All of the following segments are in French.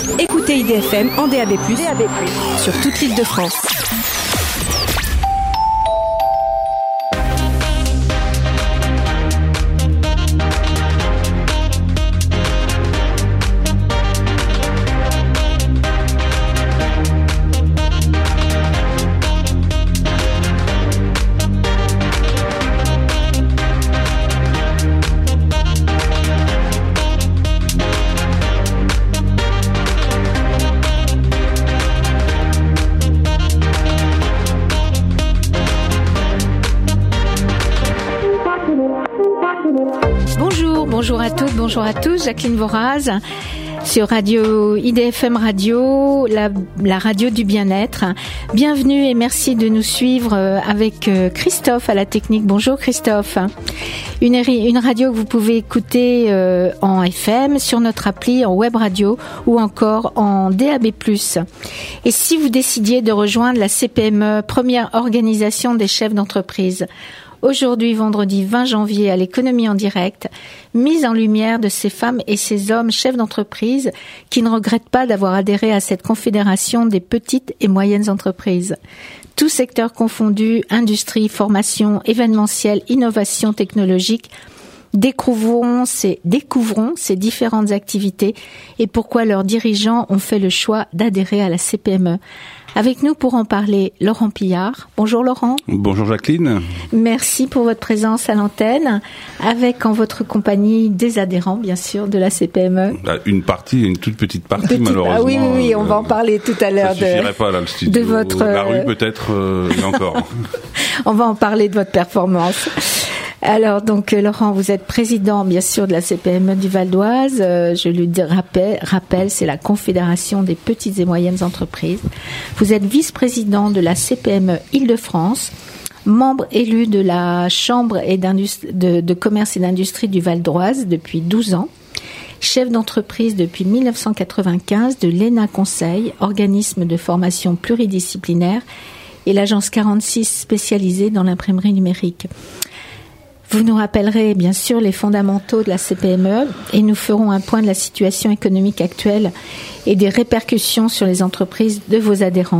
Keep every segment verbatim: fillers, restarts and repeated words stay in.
Écoutez I D F M en D A B plus, D A B plus, sur toute l'île de France. Bonjour à toutes, bonjour à tous, Jacqueline Voraz sur Radio I D F M Radio, la, la radio du bien-être. Bienvenue et merci de nous suivre avec Christophe à la technique. Bonjour Christophe. Une, une radio que vous pouvez écouter euh, en F M, sur notre appli, en web radio ou encore en D A B plus. Et si vous décidiez de rejoindre la C P M E, première organisation des chefs d'entreprise, aujourd'hui, vendredi vingt janvier, à l'économie en direct, mise en lumière de ces femmes et ces hommes chefs d'entreprise qui ne regrettent pas d'avoir adhéré à cette confédération des petites et moyennes entreprises. Tous secteurs confondus, industrie, formation, événementiel, innovation technologique, découvrons ces, découvrons ces différentes activités et pourquoi leurs dirigeants ont fait le choix d'adhérer à la C P M E. Avec nous pour en parler, Laurent Pillard. Bonjour Laurent. Bonjour Jacqueline. Merci pour votre présence à l'antenne, avec en votre compagnie des adhérents, bien sûr, de la C P M E. Une partie, une toute petite partie, petite, malheureusement. Ah oui, oui, oui, on euh, va en parler tout à l'heure. Ça suffirait de, pas là, le studio. De votre, la rue peut-être, euh, et encore. On va en parler de votre performance. Alors donc Laurent, vous êtes président bien sûr de la C P M E du Val d'Oise. Euh, je lui rappelle, rappelle, c'est la Confédération des petites et moyennes entreprises. Vous êtes vice-président de la C P M E Île-de-France, membre élu de la Chambre et de, de commerce et d'industrie du Val d'Oise depuis douze ans, chef d'entreprise depuis mille neuf cent quatre-vingt-quinze de l'E N A Conseil, organisme de formation pluridisciplinaire, et l'agence quarante-six spécialisée dans l'imprimerie numérique. Vous nous rappellerez bien sûr les fondamentaux de la C P M E et nous ferons un point de la situation économique actuelle et des répercussions sur les entreprises de vos adhérents.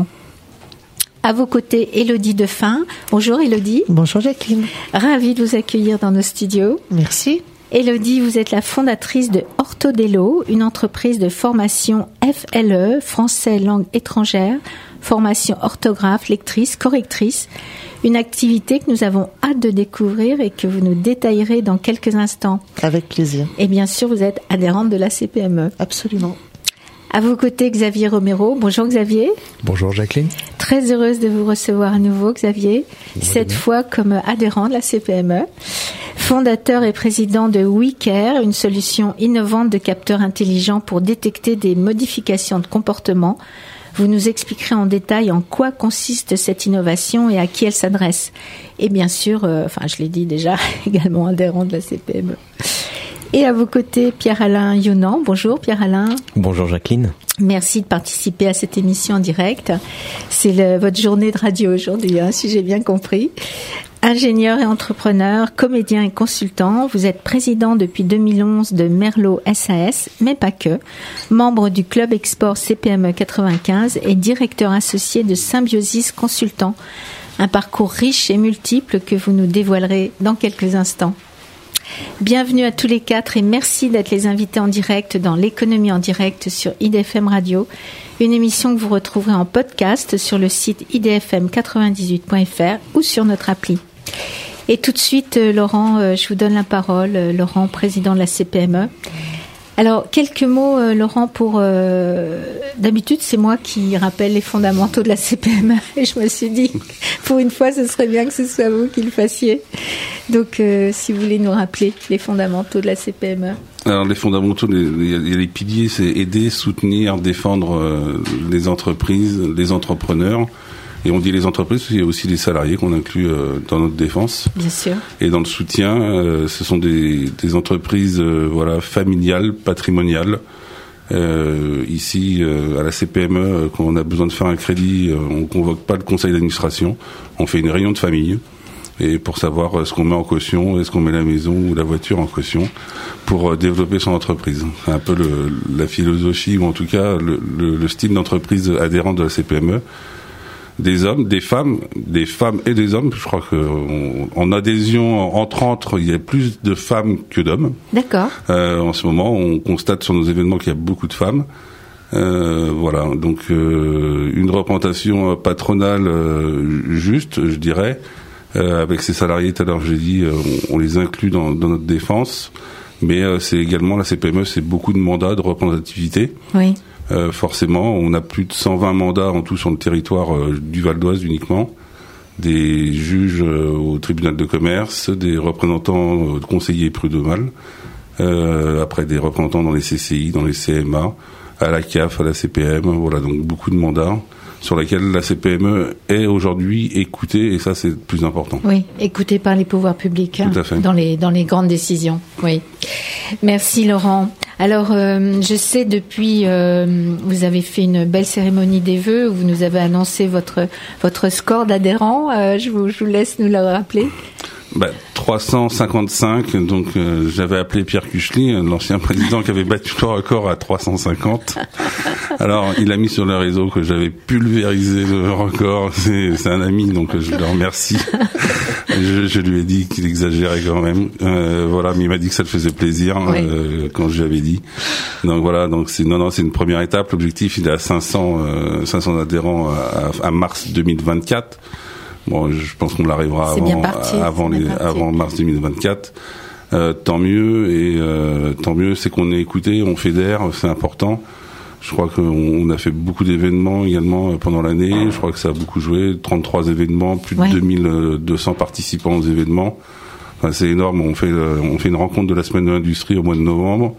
À vos côtés, Élodie Defin. Bonjour Élodie. Bonjour Jacqueline. Ravie de vous accueillir dans nos studios. Merci. Élodie, vous êtes la fondatrice de Orthodello, une entreprise de formation F L E, français langue étrangère, formation orthographe, lectrice, correctrice. Une activité que nous avons hâte de découvrir et que vous nous détaillerez dans quelques instants. Avec plaisir. Et bien sûr, vous êtes adhérente de la C P M E. Absolument. À vos côtés, Xavier Romero. Bonjour Xavier. Bonjour Jacqueline. Très heureuse de vous recevoir à nouveau, Xavier. Bonjour. Cette fois comme adhérent de la C P M E. Fondateur et président de WeCare, une solution innovante de capteurs intelligents pour détecter des modifications de comportement. Vous nous expliquerez en détail en quoi consiste cette innovation et à qui elle s'adresse. Et bien sûr, euh, enfin je l'ai dit déjà, également adhérent de la C P M E. Et à vos côtés, Pierre-Alain Yonan. Bonjour Pierre-Alain. Bonjour Jacqueline. Merci de participer à cette émission en direct. C'est le, votre journée de radio aujourd'hui, hein, si j'ai bien compris. Ingénieur et entrepreneur, comédien et consultant, vous êtes président depuis deux mille onze de Merlot S A S, mais pas que, membre du Club Export C P M E quatre-vingt-quinze et directeur associé de Symbiosis Consultant. Un parcours riche et multiple que vous nous dévoilerez dans quelques instants. Bienvenue à tous les quatre et merci d'être les invités en direct dans l'économie en direct sur I D F M Radio, une émission que vous retrouverez en podcast sur le site i d f m quatre-vingt-dix-huit point f r ou sur notre appli. Et tout de suite, Laurent, je vous donne la parole. Laurent, président de la C P M E. Alors, quelques mots, Laurent, pour... Euh, d'habitude, c'est moi qui rappelle les fondamentaux de la C P M E. Et je me suis dit, pour une fois, ce serait bien que ce soit vous qui le fassiez. Donc, euh, si vous voulez nous rappeler les fondamentaux de la C P M E. Alors, les fondamentaux, il y a les piliers, c'est aider, soutenir, défendre euh, les entreprises, les entrepreneurs. Et on dit les entreprises, parce qu'il y a aussi les salariés qu'on inclut euh, dans notre défense. Bien sûr. Et dans le soutien, euh, ce sont des, des entreprises euh, voilà, familiales, patrimoniales. Euh, ici, euh, à la C P M E, quand on a besoin de faire un crédit, euh, on ne convoque pas le conseil d'administration. On fait une réunion de famille. et pour savoir ce qu'on met en caution, est-ce qu'on met la maison ou la voiture en caution pour développer son entreprise. C'est un peu le, la philosophie ou en tout cas le, le, le style d'entreprise adhérent de la C P M E. Des hommes, des femmes, des femmes et des hommes. Je crois qu'en en adhésion entrante, il y a plus de femmes que d'hommes. D'accord. Euh, en ce moment, on constate sur nos événements qu'il y a beaucoup de femmes. Euh, voilà, donc euh, une représentation patronale euh, juste, je dirais. Euh, avec ces salariés, tout à l'heure j'ai dit, euh, on, on les inclut dans, dans notre défense, mais euh, c'est également la C P M E, c'est beaucoup de mandats de représentativité. Oui. Euh, forcément, on a plus de cent vingt mandats en tout sur le territoire euh, du Val d'Oise uniquement, des juges euh, au tribunal de commerce, des représentants euh, conseillers prud'homales, euh, après des représentants dans les C C I, dans les C M A, à la C A F, à la C P M, voilà, donc beaucoup de mandats sur lesquels la C P M E est aujourd'hui écoutée, et ça c'est le plus important. Oui, écoutée par les pouvoirs publics, hein, tout à fait. dans les dans les grandes décisions. Oui. Merci Laurent. Alors, euh, je sais depuis, euh, vous avez fait une belle cérémonie des vœux où vous nous avez annoncé votre votre score d'adhérents. Euh, je vous je vous laisse nous le rappeler. Bah, trois cent cinquante-cinq, donc euh, j'avais appelé Pierre Cuchely, l'ancien président qui avait battu le record à trois cent cinquante. Alors il a mis sur le réseau que j'avais pulvérisé le record, c'est, c'est un ami, donc je le remercie. Je, je lui ai dit qu'il exagérait quand même, euh, voilà, mais il m'a dit que ça le faisait plaisir, oui. euh, quand je lui avais dit. Donc voilà, donc c'est non non c'est une première étape. L'objectif il est à cinq cents euh, cinq cents adhérents à, à mars deux mille vingt-quatre. Bon, je pense qu'on l'arrivera c'est avant, parti, avant, les, avant mars deux mille vingt-quatre. Euh, tant mieux, et euh, tant mieux, c'est qu'on est écouté, on fédère, c'est important. Je crois qu'on a fait beaucoup d'événements également pendant l'année. Je crois que ça a beaucoup joué. trente-trois événements, plus de ouais. deux mille deux cents participants aux événements. Enfin, c'est énorme. On fait, on fait une rencontre de la semaine de l'industrie au mois de novembre.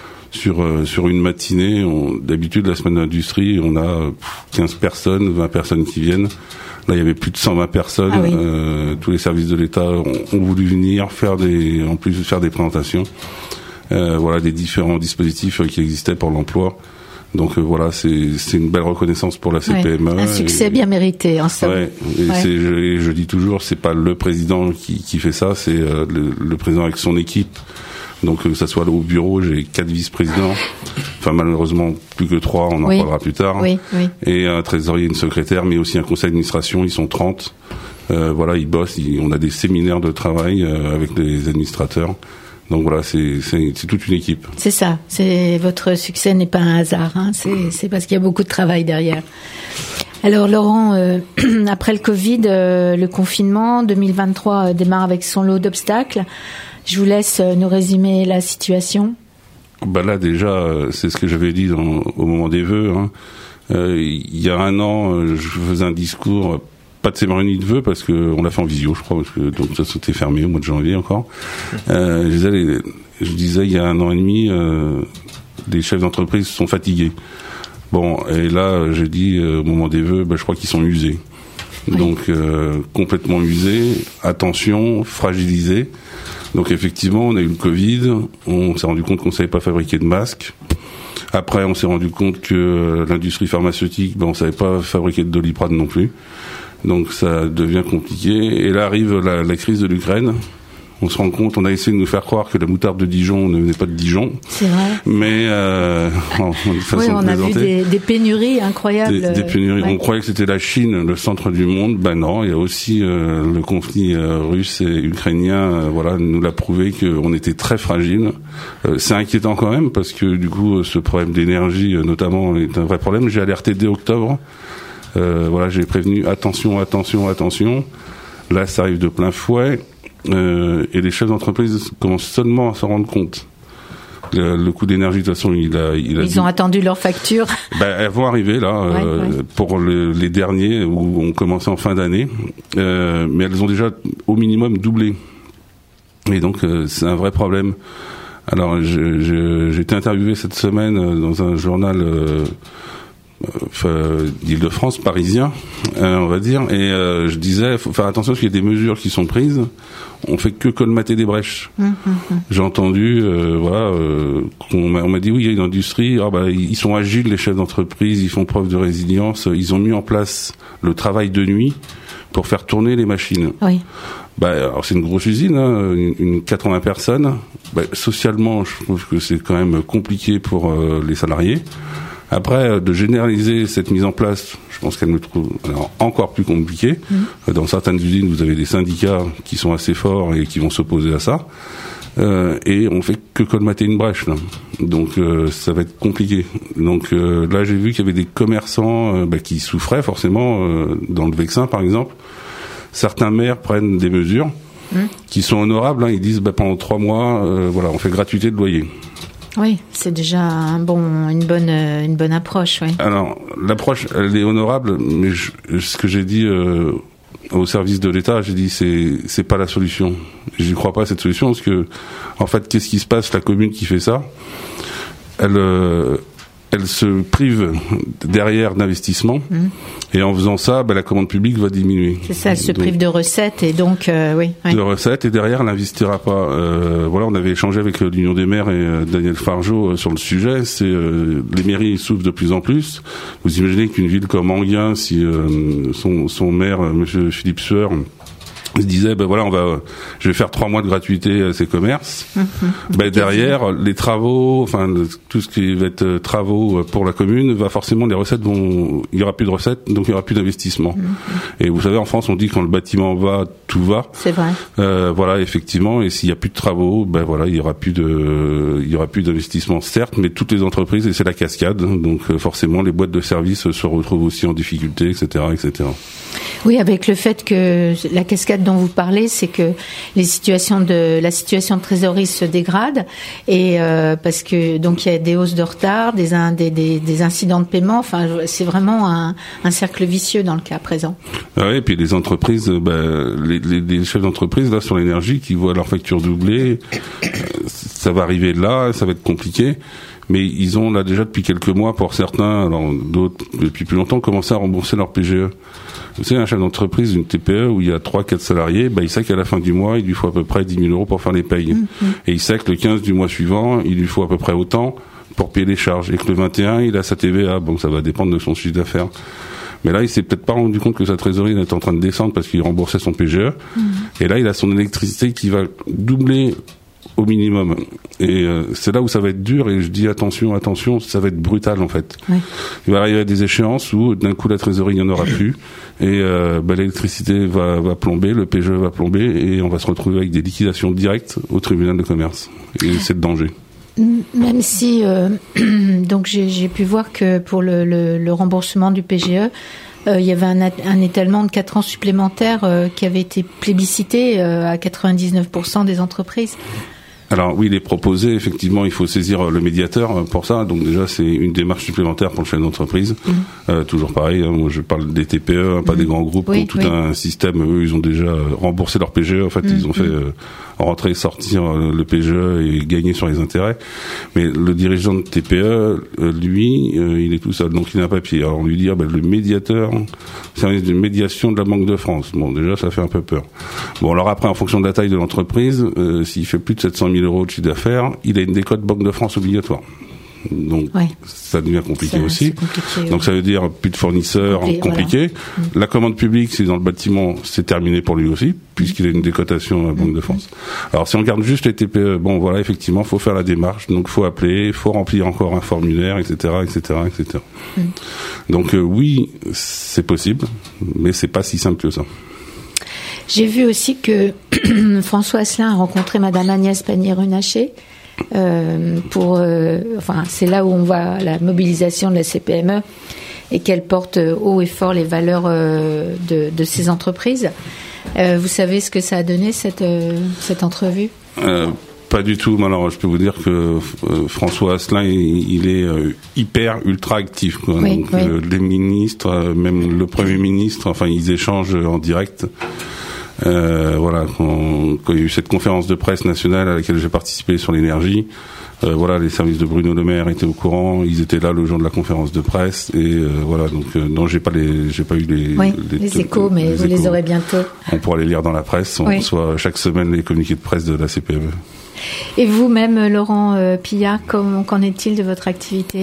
Sur euh, sur une matinée, on, d'habitude la semaine de l'industrie, on a quinze personnes, vingt personnes qui viennent. Là, il y avait plus de cent vingt personnes. Ah oui. euh, tous les services de l'État ont, ont voulu venir faire des, en plus de faire des présentations. Euh, voilà, des différents dispositifs qui existaient pour l'emploi. Donc euh, voilà, c'est c'est une belle reconnaissance pour la C P M E. Ouais, un succès et, bien mérité, en somme. Ouais, et ouais. c'est, je, je dis toujours, c'est pas le président qui, qui fait ça, c'est euh, le, le président avec son équipe. Donc que ça soit au bureau, j'ai quatre vice-présidents, enfin malheureusement plus que trois, on en oui. parlera plus tard, oui, oui. et un trésorier, une secrétaire, mais aussi un conseil d'administration, ils sont trente. Euh, voilà, ils bossent, ils, on a des séminaires de travail euh, avec les administrateurs. Donc voilà, c'est, c'est, c'est toute une équipe. C'est ça, c'est, votre succès n'est pas un hasard, hein, c'est, c'est parce qu'il y a beaucoup de travail derrière. Alors Laurent, euh, après le Covid, euh, le confinement, deux mille vingt-trois euh, démarre avec son lot d'obstacles. Je vous laisse nous résumer la situation. Bah là déjà, c'est ce que j'avais dit dans, au moment des vœux. Hein. Euh, il y a un an, je faisais un discours, pas de cérémonie de vœux parce que on l'a fait en visio, je crois, parce que donc ça c'était fermé au mois de janvier encore. Euh, je, disais, les, je disais il y a un an et demi, euh, les chefs d'entreprise sont fatigués. Bon, et là j'ai dit euh, au moment des vœux, bah, je crois qu'ils sont usés. Oui. Donc euh, complètement usés, attention, fragilisés. Donc effectivement, on a eu le Covid, on s'est rendu compte qu'on ne savait pas fabriquer de masques. Après, on s'est rendu compte que l'industrie pharmaceutique, ben, on ne savait pas fabriquer de Doliprane non plus. Donc ça devient compliqué. Et là arrive la, la crise de l'Ukraine. On se rend compte, on a essayé de nous faire croire que la moutarde de Dijon ne venait pas de Dijon. C'est vrai. Mais euh, en, en façon oui, on de a vu des, des pénuries incroyables. Des, des pénuries. Ouais. On croyait que c'était la Chine, le centre du monde. Ben non, il y a aussi euh, le conflit euh, russe et ukrainien. Euh, voilà, nous l'a prouvé qu'on était très fragile. Euh, c'est inquiétant quand même parce que du coup, ce problème d'énergie, euh, notamment, est un vrai problème. J'ai alerté dès octobre. Euh, voilà, j'ai prévenu attention, attention, attention. Là, ça arrive de plein fouet. Euh, et les chefs d'entreprise commencent seulement à s'en rendre compte. Le, le coût d'énergie, de toute façon, il a... Il a Ils dit, ont attendu leur facture. Ben, elles vont arriver, là, ouais, euh, ouais. pour le, les derniers, où on commençait en fin d'année. Euh, mais elles ont déjà, au minimum, doublé. Et donc, euh, c'est un vrai problème. Alors, je, je, j'ai été interviewé cette semaine dans un journal... Euh, Euh, d'Île-de-France, parisien, euh, on va dire, et euh, je disais, faut faire attention parce qu'il y a des mesures qui sont prises, on fait que colmater des brèches. Mmh, mmh. J'ai entendu, euh, voilà, euh, on, m'a, on m'a dit oui, il y a une industrie, ah, bah, ils sont agiles les chefs d'entreprise, ils font preuve de résilience, ils ont mis en place le travail de nuit pour faire tourner les machines. Oui. Bah, alors c'est une grosse usine, hein, une, une quatre-vingts personnes. Bah, socialement, je trouve que c'est quand même compliqué pour euh, les salariés. Après, de généraliser cette mise en place, je pense qu'elle me trouve alors, encore plus compliquée. Mmh. Dans certaines usines, vous avez des syndicats qui sont assez forts et qui vont s'opposer à ça. Euh, et on fait que colmater une brèche, là. Donc euh, ça va être compliqué. Donc euh, là, j'ai vu qu'il y avait des commerçants euh, bah, qui souffraient forcément, euh, dans le Vexin, par exemple. Certains maires prennent des mesures mmh. qui sont honorables. Hein. Ils disent bah, pendant trois mois, euh, voilà, on fait gratuité de loyer. Oui, c'est déjà un bon, une bonne, une bonne approche. Oui. Alors l'approche, elle est honorable, mais je, ce que j'ai dit euh, au service de l'État, j'ai dit c'est c'est pas la solution. J'y crois pas à cette solution parce que en fait, qu'est-ce qui se passe? La commune qui fait ça, elle euh, elle se prive derrière d'investissement mmh. et en faisant ça, ben, la commande publique va diminuer. C'est ça, elle se donc, prive de recettes et donc euh, oui, oui. De recettes et derrière elle n'investira pas. Euh, voilà, on avait échangé avec euh, l'Union des maires et euh, Daniel Fargeau euh, sur le sujet. C'est euh, les mairies souffrent de plus en plus. Vous imaginez qu'une ville comme Enghien, si euh, son, son maire, euh, Monsieur Philippe Sueur, se disait ben voilà on va je vais faire trois mois de gratuité à ces commerces. Mmh, ben derrière les travaux, enfin tout ce qui va être travaux pour la commune va forcément les recettes vont il y aura plus de recettes donc il y aura plus d'investissement. Mmh. Et vous savez en France on dit que quand le bâtiment va tout va. C'est vrai. Euh, voilà effectivement et s'il y a plus de travaux ben voilà il y aura plus de il y aura plus d'investissement certes mais toutes les entreprises et c'est la cascade donc forcément les boîtes de services se retrouvent aussi en difficulté et cetera et cetera. Oui avec le fait que la cascade dont vous parlez, c'est que les situations de la situation de trésorerie se dégrade et euh, parce que donc il y a des hausses de retard, des, des, des, des incidents de paiement. Enfin, c'est vraiment un, un cercle vicieux dans le cas présent. Ah oui, et puis les entreprises, bah, les, les, les chefs d'entreprise là sur l'énergie qui voient leur facture doublée, ça va arriver là, ça va être compliqué. Mais ils ont là déjà depuis quelques mois pour certains, alors d'autres depuis plus longtemps, commencé à rembourser leur P G E. Vous savez, un chef d'entreprise, une T P E où il y a trois, quatre salariés, bah, il sait qu'à la fin du mois, il lui faut à peu près dix mille euros pour faire les payes. Mmh. Et il sait que le quinze du mois suivant, il lui faut à peu près autant pour payer les charges. Et que le vingt et un, il a sa T V A. Donc ça va dépendre de son chiffre d'affaires. Mais là, il s'est peut-être pas rendu compte que sa trésorerie était en train de descendre parce qu'il remboursait son P G E. Mmh. Et là, il a son électricité qui va doubler au minimum. Et euh, c'est là où ça va être dur et je dis attention, attention, ça va être brutal en fait. Oui. Il va arriver à des échéances où d'un coup la trésorerie il n'y en aura plus et euh, bah, l'électricité va, va plomber, le P G E va plomber et on va se retrouver avec des liquidations directes au tribunal de commerce. Et c'est le danger. Même si euh, donc j'ai, j'ai pu voir que pour le, le, le remboursement du P G E, euh, il y avait un, un étalement de quatre ans supplémentaires euh, qui avait été plébiscité euh, à quatre-vingt-dix-neuf pour cent des entreprises. Alors oui, il est proposé, effectivement, il faut saisir le médiateur pour ça. Donc déjà, c'est une démarche supplémentaire pour le chef d'entreprise. Mmh. Euh, toujours pareil, hein, moi je parle des T P E, hein, pas mmh. des grands groupes, oui, qui ont tout oui. un système. Eux, ils ont déjà remboursé leur P G E. En fait, mmh. ils ont fait euh, rentrer, sortir euh, le P G E et gagner sur les intérêts. Mais le dirigeant de T P E, euh, lui, euh, il est tout seul, donc il a un papier. Alors on lui dit, ah, ben, le médiateur, service de médiation de la Banque de France. Bon, déjà, ça fait un peu peur. Bon, alors après, en fonction de la taille de l'entreprise, euh, s'il fait plus de sept cent mille euros de chiffre d'affaires, il a une décote Banque de France obligatoire. Donc, ouais. ça devient compliqué ça, aussi. Compliqué, Donc, ouais. ça veut dire plus de fournisseurs Compli- compliqués. Voilà. La commande publique, c'est dans le bâtiment, c'est terminé pour lui aussi, puisqu'il a une décotation à la Banque mmh. de France. Alors, si on regarde juste les T P E, bon, voilà, effectivement, faut faire la démarche. Donc, faut appeler, faut remplir encore un formulaire, et cetera, et cetera, et cetera. Mmh. Donc, euh, oui, c'est possible, mais c'est pas si simple que ça. J'ai vu aussi que François Asselin a rencontré Madame Agnès Pannier-Runacher euh, pour, euh, enfin, c'est là où on voit la mobilisation de la C P M E et qu'elle porte haut et fort les valeurs euh, de, de ces entreprises. Euh, vous savez ce que ça a donné cette euh, cette entrevue ? euh, Pas du tout. Alors, je peux vous dire que euh, François Asselin, il, il est euh, hyper ultra actif. Quoi. Oui, Donc, oui. Euh, les ministres, euh, même le Premier ministre, enfin, ils échangent en direct. Euh, voilà, quand, quand il y a eu cette conférence de presse nationale à laquelle j'ai participé sur l'énergie, euh, voilà, les services de Bruno Le Maire étaient au courant, ils étaient là le jour de la conférence de presse et euh, voilà, donc euh, non, j'ai pas les, j'ai pas eu les, oui, les, les échos, mais les vous échos. Les aurez bientôt. On pourra les lire dans la presse, on oui. reçoit chaque semaine les communiqués de presse de la C P M E. Et vous-même, Laurent euh, Pillat, comment, qu'en est-il de votre activité ?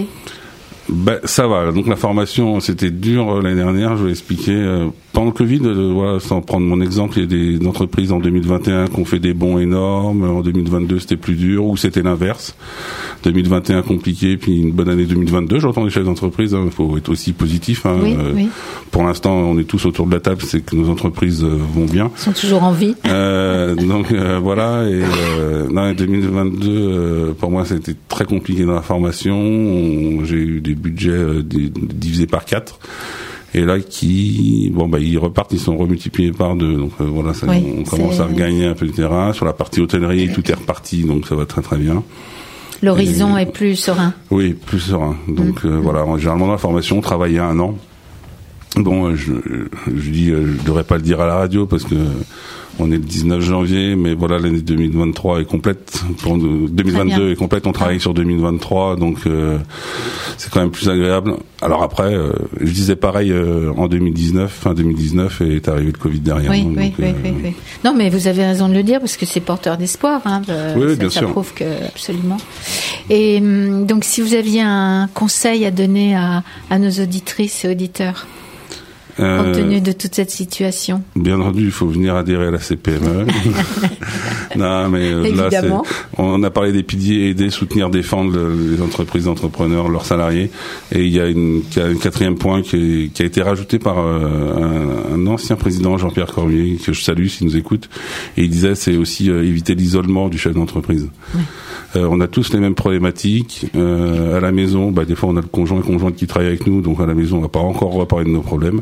Ben, ça va. Donc la formation, c'était dur l'année dernière, je vais expliquer. Euh, pendant le Covid, euh, voilà, sans prendre mon exemple, il y a des entreprises en deux mille vingt et un qui ont fait des bons énormes. En deux mille vingt-deux, c'était plus dur, ou c'était l'inverse. deux mille vingt et un compliqué, puis une bonne année deux mille vingt-deux. J'entends les chefs d'entreprise, il hein, faut être aussi positif. Hein. Oui, euh, oui. Pour l'instant, on est tous autour de la table, c'est que nos entreprises euh, vont bien. Ils sont toujours en vie. Euh, donc euh, voilà. Et euh, non, deux mille vingt-deux, euh, pour moi, c'était très compliqué dans la formation. On, j'ai eu des budgets euh, divisés par quatre. Et là, qui, bon, bah, ils repartent, ils sont remultipliés par deux. Donc, euh, voilà, ça, oui, on commence à regagner un peu de terrain. Sur la partie hôtellerie, tout est reparti, donc ça va très très bien. L'horizon Et, est plus serein. Oui, plus serein. Donc, mmh. euh, voilà, généralement, la formation, on travaille un an. Bon, je, je dis, je devrais pas le dire à la radio parce que on est le dix-neuf janvier, mais voilà, l'année deux mille vingt-trois est complète. Pour deux mille vingt-deux est complète. On travaille sur deux mille vingt-trois, donc euh, c'est quand même plus agréable. Alors après, euh, je disais pareil euh, en deux mille dix-neuf, fin deux mille dix-neuf, et est arrivé le Covid derrière. Oui, donc, oui, euh, oui, oui, oui. Non, mais vous avez raison de le dire parce que c'est porteur d'espoir. Hein, de, oui, ça, bien ça sûr. prouve que absolument. Et donc, si vous aviez un conseil à donner à, à nos auditrices et auditeurs. Euh, compte tenu de toute cette situation. Bien entendu, il faut venir adhérer à la C P M E. Non, mais euh, là, c'est, on a parlé des piliers, aider, soutenir, défendre le, les entreprises, entrepreneurs, leurs salariés. Et il y a une, un quatrième point qui, est, qui a été rajouté par euh, un, un ancien président, Jean-Pierre Cormier, que je salue s'il nous écoute. Et il disait, c'est aussi euh, éviter l'isolement du chef d'entreprise. Oui. Euh, on a tous les mêmes problématiques. Euh, à la maison, bah, des fois, on a le conjoint et conjointe qui travaille avec nous, donc à la maison, on va pas encore reparler de nos problèmes.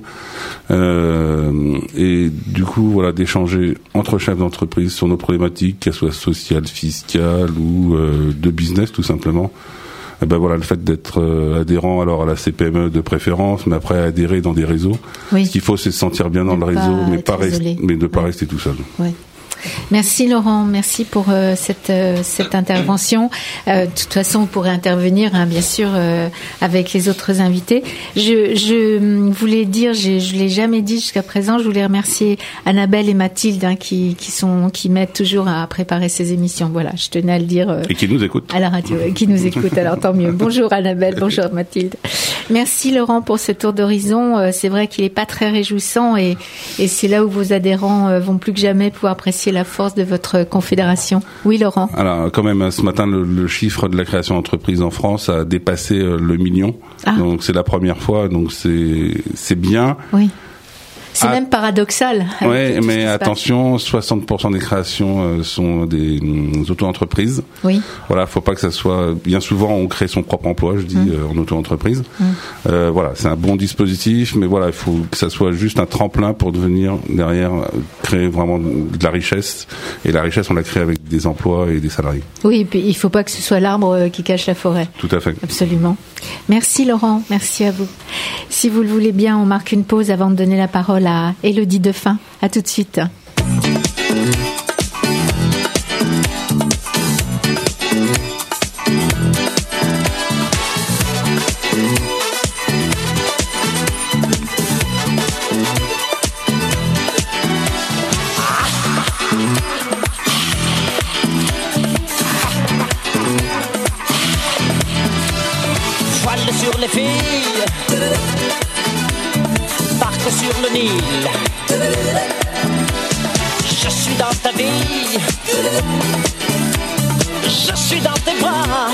Euh, et du coup, voilà, d'échanger entre chefs d'entreprise sur nos problématiques, qu'elles soient sociales, fiscales ou euh, de business, tout simplement. Et ben voilà, le fait d'être euh, adhérent alors à la C P M E de préférence, mais après adhérer dans des réseaux. Oui. Ce qu'il faut, c'est se sentir bien dans de le réseau, mais pas rester, mais ne pas oui. rester tout seul. Oui. Merci Laurent, merci pour euh, cette euh, cette intervention. Euh, de toute façon, vous pourrez intervenir, hein, bien sûr, euh, avec les autres invités. Je, je voulais dire, je, je l'ai jamais dit jusqu'à présent, je voulais remercier Annabelle et Mathilde hein, qui qui sont qui m'aident toujours à préparer ces émissions. Voilà, je tenais à le dire. Euh, et qui nous écoutent à la radio, euh, qui nous écoutent. Alors tant mieux. Bonjour Annabelle, bonjour Mathilde. Merci Laurent pour ce tour d'horizon. Euh, c'est vrai qu'il est pas très réjouissant et et c'est là où vos adhérents euh, vont plus que jamais pouvoir apprécier la force de votre confédération. Oui, Laurent. Alors, quand même, ce matin, le, le chiffre de la création d'entreprises en France a dépassé le million. Ah. Donc, c'est la première fois. Donc, c'est, c'est bien. Oui. C'est ah, même paradoxal. Oui, mais attention, soixante pour cent des créations euh, sont des, des auto-entreprises. Oui. Voilà, faut pas que ça soit. Bien souvent, on crée son propre emploi, je dis, mmh. euh, en auto-entreprise. Mmh. Euh, voilà, c'est un bon dispositif, mais voilà, il faut que ça soit juste un tremplin pour devenir derrière créer vraiment de la richesse. Et la richesse, on la crée avec des emplois et des salariés. Oui, et puis il faut pas que ce soit l'arbre qui cache la forêt. Tout à fait. Absolument. Merci Laurent, merci à vous. Si vous le voulez bien, on marque une pause avant de donner la parole à Élodie Defin. À tout de suite. Voile sur les filles, barque sur le Nil. Je suis dans ta vie, je suis dans tes bras.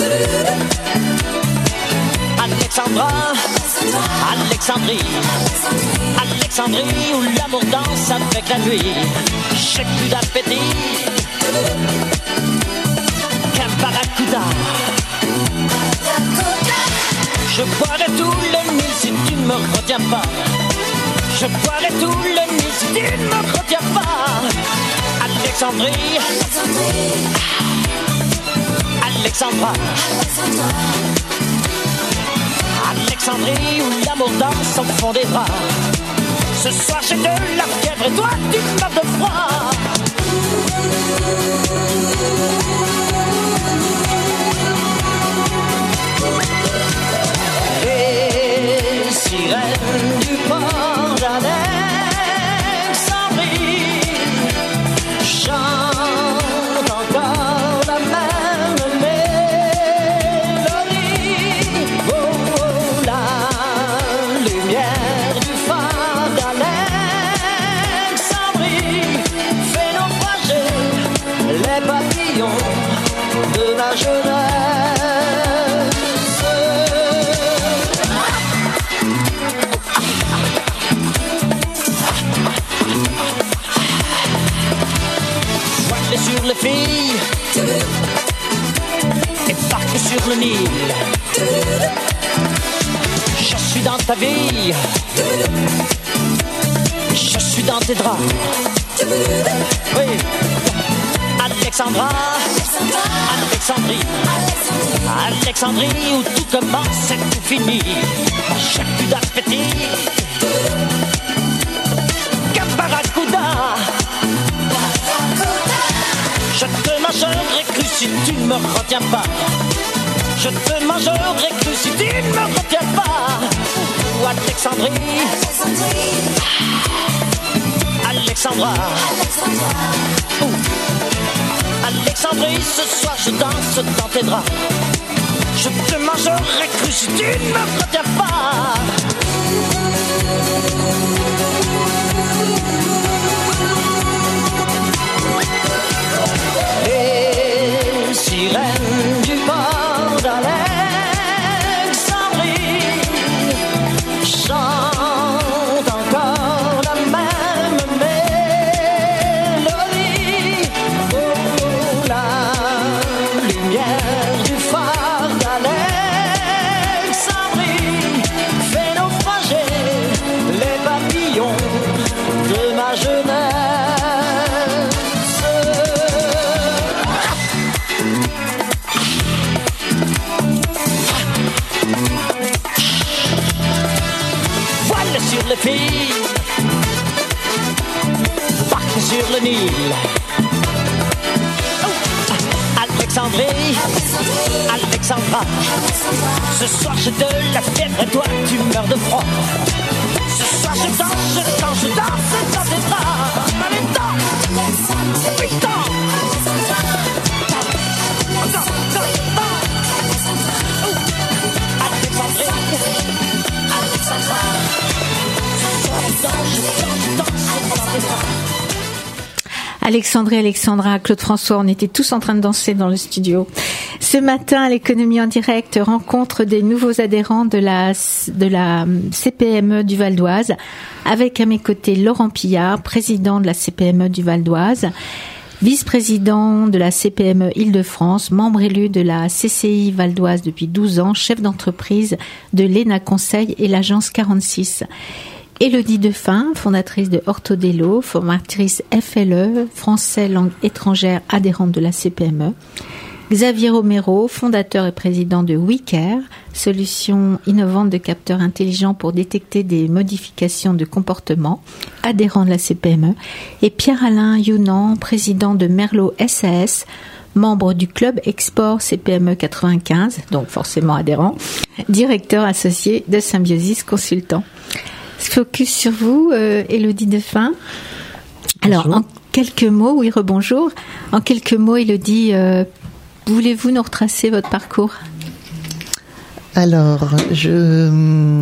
Alexandra, Alexandrie, Alexandrie où l'amour danse avec la nuit. J'ai plus d'appétit qu'un barracuda. Je boirai tout le Nil si tu ne me retiens pas. Je boirai tout le Nil si tu ne me retiens pas. Alexandrie, Alexandra, Alexandrie où l'amour danse au fond des bras. Ce soir j'ai de la fièvre et toi tu meurs de froid. Les sirènes du port d'Alexandrie chantent encore la même mélodie. Oh, oh, suis dans ta vie. Je suis dans tes draps. Oui. Alexandra, Alexandrie, Alexandrie où tout commence et tout finit. Chaque coup d'appétit. Caparacuda. Je te mangerai cru si tu ne me retiens pas. Je te mangerai cru si tu ne me retiens pas. Ou Alexandrie, Alexandra, Ouh. Alexandrie, ce soir je danse dans tes draps. Je te mangerai cru si tu ne me retiens pas. Les sirènes du port d'Alexandrie chantent encore la même mélodie. Oh, la lumière du phare d'Alexandrie fait naufrager les papillons de ma jeunesse. Sur les filles, barque sur le Nil. Oh. Alexandrie, Alexandra, ce soir j'ai de la fièvre et toi tu meurs de froid. Ce soir je danse, je danse, je danse dans tes bras. Allez, danse, oui, danse. Danse, danse, danse. Oh. Alexandrie, Alexandra. Alexandrie, Alexandra, Claude François, on était tous en train de danser dans le studio. Ce matin, l'économie en direct rencontre des nouveaux adhérents de la, de la C P M E du Val d'Oise, avec à mes côtés Laurent Pillard, président de la C P M E du Val d'Oise, vice-président de la C P M E Île-de-France, membre élu de la C C I Val d'Oise depuis douze ans, chef d'entreprise de l'E N A Conseil et l'agence quarante-six. Élodie Defin, fondatrice de Orthodello, formatrice F L E, français langue étrangère, adhérente de la C P M E. Xavier Romero, fondateur et président de WeCare, solution innovante de capteurs intelligents pour détecter des modifications de comportement, adhérent de la C P M E. Et Pierre-Alain Younan, président de Merlot S A S, membre du club Export C P M E quatre-vingt-quinze, donc forcément adhérent, directeur associé de Symbiosis Consultant. Focus sur vous, euh, Élodie Defin. Alors, bonjour. En quelques mots, oui, rebonjour. En quelques mots, Élodie, euh, voulez-vous nous retracer votre parcours ? Alors, je,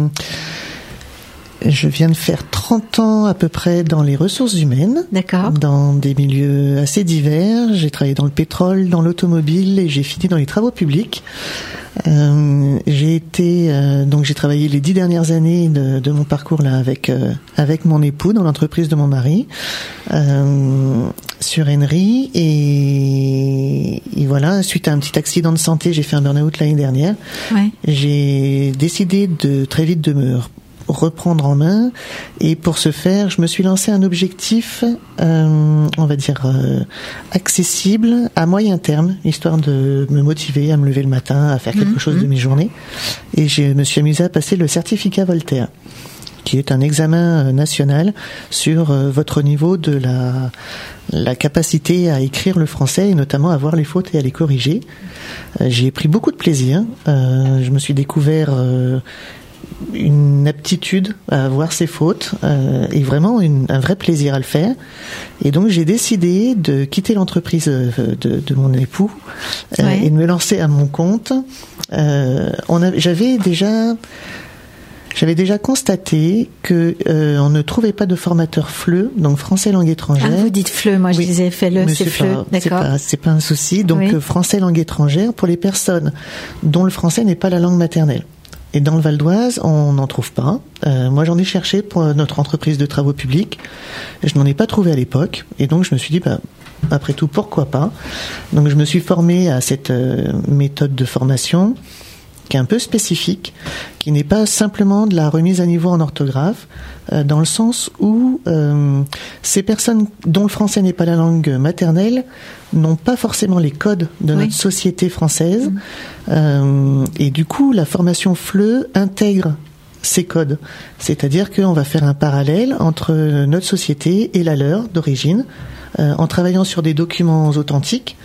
je viens de faire trente ans à peu près dans les ressources humaines. D'accord. Dans des milieux assez divers. J'ai travaillé dans le pétrole, dans l'automobile et j'ai fini dans les travaux publics. Euh, j'ai été euh, donc j'ai travaillé les dix dernières années de, de mon parcours là avec euh, avec mon époux dans l'entreprise de mon mari euh, sur Enri et, et voilà, suite à un petit accident de santé, j'ai fait un burn-out l'année dernière. Ouais. J'ai décidé de très vite de me reprendre en main et pour ce faire je me suis lancé un objectif euh, on va dire euh, accessible à moyen terme, histoire de me motiver à me lever le matin, à faire quelque mmh, chose mmh. de mes journées, et je me suis amusé à passer le certificat Voltaire, qui est un examen national sur euh, votre niveau de la, la capacité à écrire le français et notamment à voir les fautes et à les corriger. Euh, j'ai pris beaucoup de plaisir, euh, je me suis découvert euh, une aptitude à voir ses fautes euh, et vraiment une, un vrai plaisir à le faire. Et donc j'ai décidé de quitter l'entreprise de, de mon époux euh, ouais. et de me lancer à mon compte. Euh, on a, j'avais déjà J'avais déjà constaté que euh, on ne trouvait pas de formateur F L E, donc français langue étrangère. Ah, vous dites F L E, moi je oui. disais F L E, c'est F L E, pas, d'accord. C'est pas, c'est pas un souci. Donc oui. français langue étrangère pour les personnes dont le français n'est pas la langue maternelle. Et dans le Val d'Oise, on n'en trouve pas. Euh, moi, j'en ai cherché pour notre entreprise de travaux publics. Je n'en ai pas trouvé à l'époque. Et donc, je me suis dit, bah, après tout, pourquoi pas ? Donc, je me suis formé à cette euh, méthode de formation qui est un peu spécifique, qui n'est pas simplement de la remise à niveau en orthographe, euh, dans le sens où euh, ces personnes dont le français n'est pas la langue maternelle n'ont pas forcément les codes de oui. notre société française, mmh. euh, et du coup la formation F L E intègre ces codes, c'est-à-dire qu'on va faire un parallèle entre notre société et la leur d'origine, euh, en travaillant sur des documents authentiques,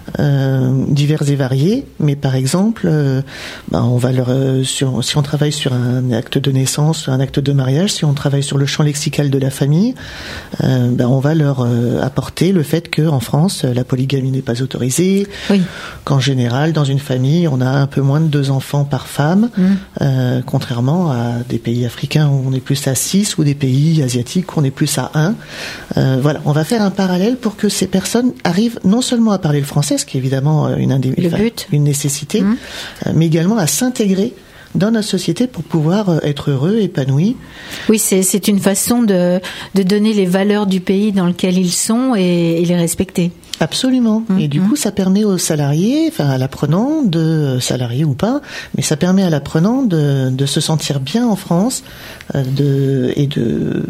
euh, divers et variés, mais par exemple, euh, ben on va leur, euh, sur, si on travaille sur un acte de naissance, un acte de mariage, si on travaille sur le champ lexical de la famille, euh, ben on va leur euh, apporter le fait qu'en France, la polygamie n'est pas autorisée, oui. qu'en général, dans une famille, on a un peu moins de deux enfants par femme, mmh. euh, contrairement à des pays africains où on est plus à six, ou des pays asiatiques où on est plus à un. Euh, voilà, on va faire un parallèle pour que ces personnes arrivent non seulement à parler le français, ce qui est évidemment une, indé- le enfin, but. une nécessité, mmh. euh, mais également à s'intégrer dans notre société pour pouvoir être heureux, épanoui. Oui, c'est, c'est une façon de, de donner les valeurs du pays dans lequel ils sont et, et les respecter. Absolument. Mmh, et du mmh. coup, ça permet aux salariés, enfin à l'apprenant, de salarié ou pas, mais ça permet à l'apprenant de, de se sentir bien en France, euh, de, et de,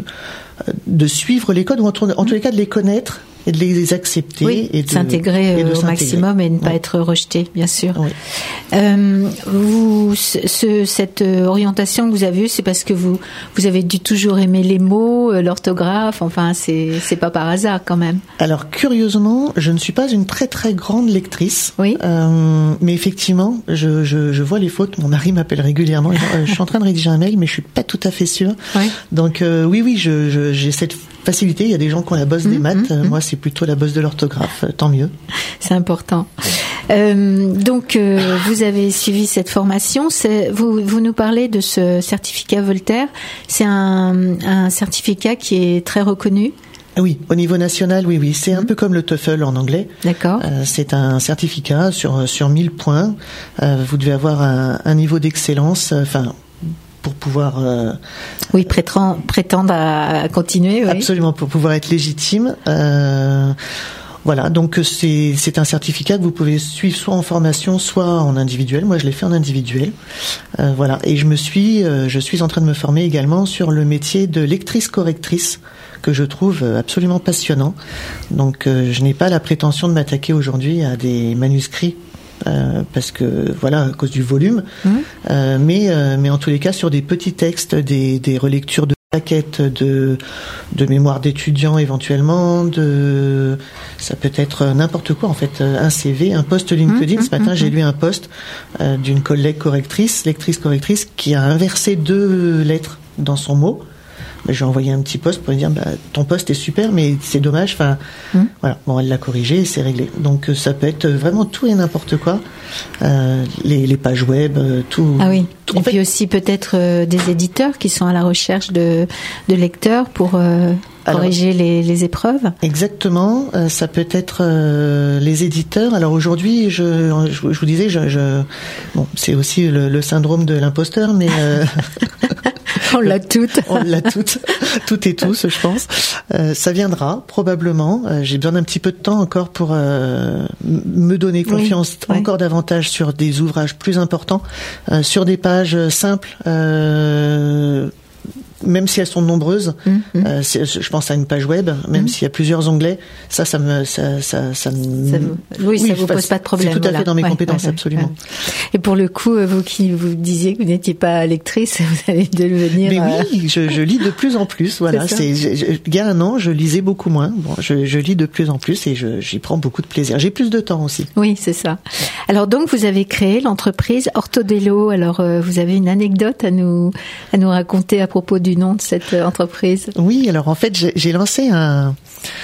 de suivre les codes, ou en, en mmh. tous les cas de les connaître et de les accepter, oui, et de s'intégrer et de au s'intégrer. maximum et ne pas oui. être rejeté, bien sûr. Oui. Euh, vous, ce, cette orientation que vous avez eue, c'est parce que vous vous avez dû toujours aimer les mots, l'orthographe. Enfin, c'est c'est pas par hasard quand même. Alors curieusement, je ne suis pas une très très grande lectrice. Oui. Euh, mais effectivement, je, je je vois les fautes. Mon mari m'appelle régulièrement. Je suis en train de rédiger un mail, mais je suis pas tout à fait sûre. Oui. Donc euh, oui oui, je, je j'ai cette facilité. Il y a des gens qui ont la bosse mmh, des maths. Mmh, Moi, c'est plutôt la bosse de l'orthographe. Tant mieux. C'est important. Euh, donc, euh, vous avez suivi cette formation. C'est, vous, vous nous parlez de ce certificat Voltaire. C'est un, un certificat qui est très reconnu. Oui, au niveau national, oui, oui. C'est mmh. un peu comme le TOEFL en anglais. D'accord. Euh, c'est un certificat sur sur mille points. Euh, vous devez avoir un, un niveau d'excellence. Enfin. Euh, pour pouvoir euh, oui prétendre prétendre à continuer oui. Absolument, pour pouvoir être légitime. Euh, voilà, donc c'est c'est un certificat que vous pouvez suivre soit en formation, soit en individuel. Moi, je l'ai fait en individuel. Euh, voilà, et je me suis euh, je suis en train de me former également sur le métier de lectrice correctrice, que je trouve absolument passionnant. Donc euh, je n'ai pas la prétention de m'attaquer aujourd'hui à des manuscrits. Euh, parce que voilà, à cause du volume, mmh. euh, mais euh, mais en tous les cas sur des petits textes, des des relectures de plaquettes, de de mémoire d'étudiants éventuellement, de ça peut être n'importe quoi en fait, un C V, un post LinkedIn. Mmh, Ce matin, mmh, j'ai mmh. lu un post euh, d'une collègue correctrice, lectrice correctrice, qui a inversé deux lettres dans son mot. Ben, j'ai envoyé un petit post pour lui dire bah, ton post est super mais c'est dommage, enfin mmh. voilà, bon elle l'a corrigé et c'est réglé. Donc ça peut être vraiment tout et n'importe quoi, euh, les, les pages web, tout. Ah oui. Tout, et en puis fait, aussi peut-être euh, des éditeurs qui sont à la recherche de, de lecteurs pour euh, corriger alors, les, les épreuves. Exactement, euh, ça peut être euh, les éditeurs. Alors aujourd'hui, je, je, je vous disais, je, je, bon, c'est aussi le, le syndrome de l'imposteur, mais euh, on l'a toutes. On l'a toutes, toutes et tous, je pense. Euh, ça viendra probablement. Euh, j'ai besoin d'un petit peu de temps encore pour euh, me donner confiance oui, encore ouais. davantage sur des ouvrages plus importants, euh, sur des pages simples. Euh, même si elles sont nombreuses, mmh, mmh. Euh, je pense à une page web, même mmh. s'il y a plusieurs onglets, ça, ça me, ça, ça, ça me... Ça vous, oui, oui, ça vous pose pas de problème. C'est tout à voilà. fait dans mes ouais, compétences, ouais, absolument. Ouais. Et pour le coup, vous qui vous disiez que vous n'étiez pas lectrice, vous allez devenir. Mais oui, je, je lis de plus en plus. Voilà, c'est, c'est je, il y a un an, je lisais beaucoup moins. Bon, je, je lis de plus en plus et je, j'y prends beaucoup de plaisir. J'ai plus de temps aussi. Oui, c'est ça. Alors donc, vous avez créé l'entreprise Orthodello. Alors, euh, vous avez une anecdote à nous à nous raconter à propos du nom de cette entreprise. Entreprise. Oui, alors en fait, j'ai, j'ai lancé un...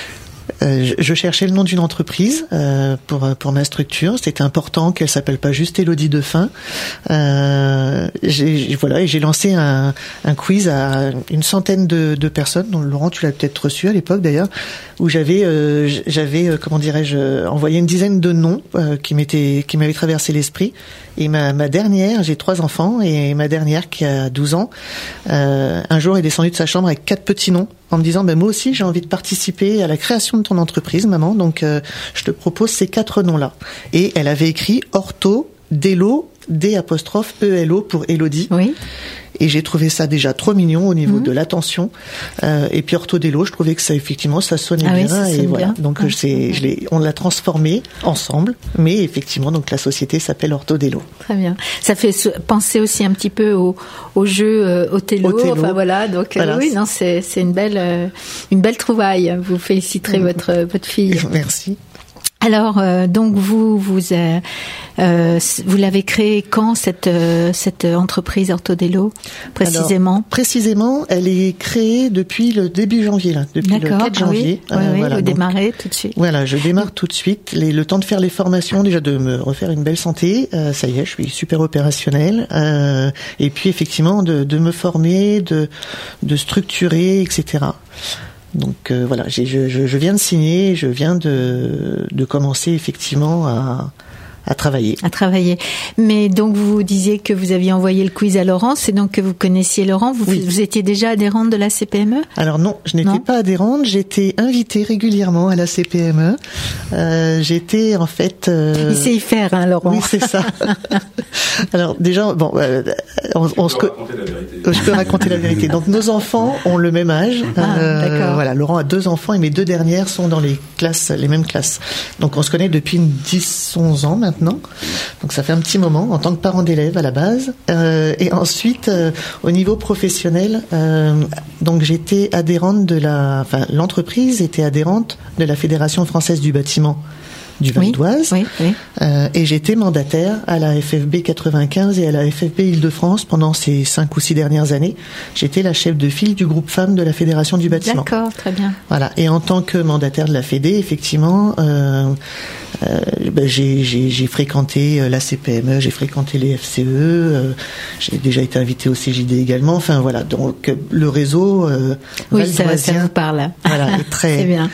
Euh, je cherchais le nom d'une entreprise euh, pour pour ma structure. C'était important qu'elle s'appelle pas juste Élodie Defin. Euh, j'ai, voilà, et j'ai lancé un, un quiz à une centaine de, de personnes. Dont Laurent, tu l'as peut-être reçu à l'époque d'ailleurs, où j'avais euh, j'avais comment dirais-je envoyé une dizaine de noms euh, qui m'étaient qui m'avaient traversé l'esprit. Et ma, ma dernière, j'ai trois enfants, et ma dernière qui a douze ans, euh, un jour est descendue de sa chambre avec quatre petits noms en me disant ben, moi aussi j'ai envie de participer à la création de ton entreprise, maman, donc euh, je te propose ces quatre noms-là. Et elle avait écrit Ortho, Dello, D apostrophe E L O pour Élodie. Oui. Et j'ai trouvé ça déjà trop mignon au niveau mmh. de l'attention. Euh, et puis Orthodélo, je trouvais que ça effectivement ça sonnait ah bien. Oui, ça et sonne voilà. bien. Donc ah. c'est, je l'ai, on l'a transformé ensemble. Mais effectivement, donc la société s'appelle Orthodélo. Très bien. Ça fait penser aussi un petit peu au, au jeu euh, Othello. Othello. Enfin voilà. Donc voilà. Euh, oui, non, c'est c'est une belle euh, une belle trouvaille. Vous féliciterez mmh. votre votre fille. Merci. Alors, euh, donc vous vous euh, euh, vous l'avez créée quand cette euh, cette entreprise Orthodélo précisément? Alors, précisément, elle est créée depuis le début janvier là, depuis D'accord, le quatre janvier. Ah oui, euh, oui, voilà, vous donc, démarrez tout de suite. Voilà, je démarre tout de suite. Les, le temps de faire les formations, déjà de me refaire une belle santé. Euh, ça y est, je suis super opérationnelle. Euh, et puis effectivement de, de me former, de de structurer, et cetera. Donc euh, voilà, j'ai, je, je viens de signer, je viens de, de commencer effectivement à, à travailler. À travailler. Mais donc vous disiez que vous aviez envoyé le quiz à Laurent, c'est donc que vous connaissiez Laurent, vous, oui. vous étiez déjà adhérente de la C P M E? Alors non, je n'étais non. pas adhérente, j'étais invitée régulièrement à la C P M E. Euh, j'étais en fait... Euh... Il sait y faire, hein, Laurent. Oui, c'est ça. Alors déjà, bon, euh, on, on se... Je peux raconter la vérité. Donc nos enfants ont le même âge. Ah, euh, d'accord. Voilà, Laurent a deux enfants et mes deux dernières sont dans les classes, les mêmes classes. Donc on se connaît depuis dix, onze ans maintenant. Donc ça fait un petit moment en tant que parent d'élève à la base. Euh, et ensuite, euh, au niveau professionnel, euh, donc j'étais adhérente de la, enfin l'entreprise était adhérente de la Fédération française du bâtiment du Val d'Oise, oui, oui, oui. Euh, et j'étais mandataire à la F F B quatre-vingt-quinze et à la F F B Île-de-France pendant ces cinq ou six dernières années. J'étais la chef de file du groupe femmes de la Fédération du bâtiment. D'accord, très bien. Voilà. Et en tant que mandataire de la Fédé, effectivement, euh, euh, ben j'ai, j'ai, j'ai fréquenté la C P M E, j'ai fréquenté les F C E, euh, j'ai déjà été invité au C J D également. Enfin voilà. Donc le réseau euh, oui, ça, ça vous parle. Voilà, est très. C'est bien.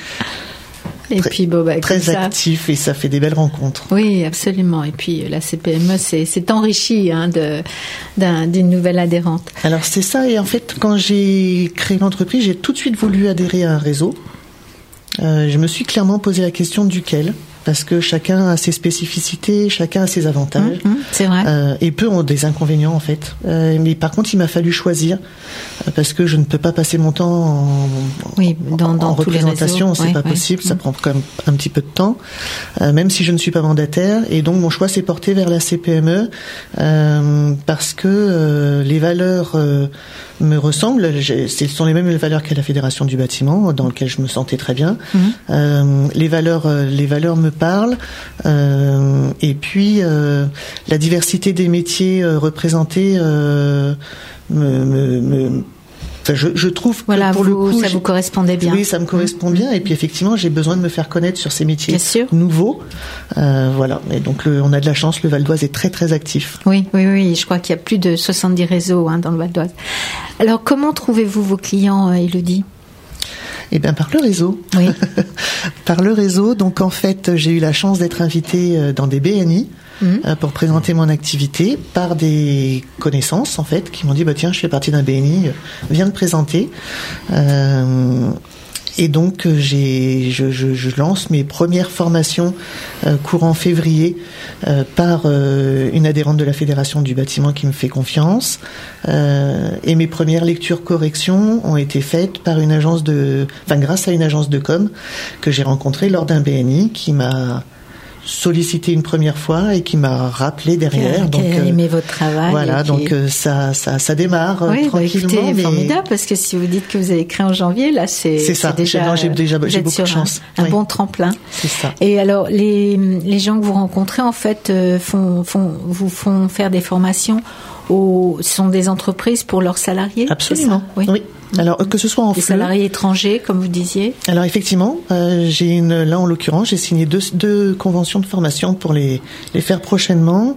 Et très, puis bon, bah, très ça, actif et ça fait des belles rencontres. Oui, absolument. Et puis la C P M E c'est, c'est enrichi hein, de, d'un, d'une nouvelle adhérente. Alors c'est ça. Et en fait, quand j'ai créé l'entreprise, j'ai tout de suite voulu adhérer à un réseau. Euh, je me suis clairement posé la question duquel. Parce que chacun a ses spécificités, chacun a ses avantages. Mmh, c'est vrai. Euh, et peu ont des inconvénients en fait. Euh, mais par contre, il m'a fallu choisir euh, parce que je ne peux pas passer mon temps en, oui, dans, dans en tous représentation, les réseaux. c'est ouais, pas ouais. possible. Mmh. Ça prend quand même un petit peu de temps, euh, même si je ne suis pas mandataire. Et donc mon choix s'est porté vers la C P M E euh, parce que euh, les valeurs euh, me ressemblent. J'ai, ce sont les mêmes valeurs qu'à la Fédération du bâtiment, dans lequel je me sentais très bien. Mmh. Euh, les valeurs, euh, les valeurs me parle euh, et puis euh, la diversité des métiers euh, représentés euh, me, me, me enfin, je, je trouve que voilà, pour vous, le coup ça vous correspondait bien. Oui, ça me correspond bien et puis effectivement j'ai besoin de me faire connaître sur ces métiers nouveaux. Euh, voilà, et donc le, on a de la chance, le Val d'Oise est très très actif. Oui, oui, oui, je crois qu'il y a plus de soixante-dix réseaux hein, dans le Val d'Oise. Alors comment trouvez-vous vos clients, Élodie ? Eh bien, par le réseau. Oui. Par le réseau. Donc, en fait, j'ai eu la chance d'être invitée dans des B N I mmh. euh, pour présenter mon activité par des connaissances, en fait, qui m'ont dit, bah, tiens, je fais partie d'un B N I, viens te présenter. Euh, et donc, j'ai, je, je, je lance mes premières formations euh, courant février euh, par euh, une adhérente de la Fédération du bâtiment qui me fait confiance. Euh, et mes premières lectures-corrections ont été faites par une agence de, enfin, grâce à une agence de com que j'ai rencontrée lors d'un B N I qui m'a sollicité une première fois et qui m'a rappelé derrière. Qui a, donc, qui a aimé votre travail. Voilà, qui... donc euh, ça, ça, ça démarre oui, tranquillement. Bah, écoutez, mais... formidable parce que si vous dites que vous avez créé en janvier, là, c'est, c'est ça. C'est déjà, non, j'ai déjà, j'ai beaucoup de chance. Un, un oui. bon tremplin. C'est ça. Et alors, les les gens que vous rencontrez, en fait, euh, font font vous font faire des formations. Aux, ce sont des entreprises pour leurs salariés. Absolument. Oui. oui. Alors que ce soit en des fleu, salariés étrangers, comme vous disiez. Alors effectivement, euh, j'ai une là en l'occurrence, j'ai signé deux, deux conventions de formation pour les les faire prochainement.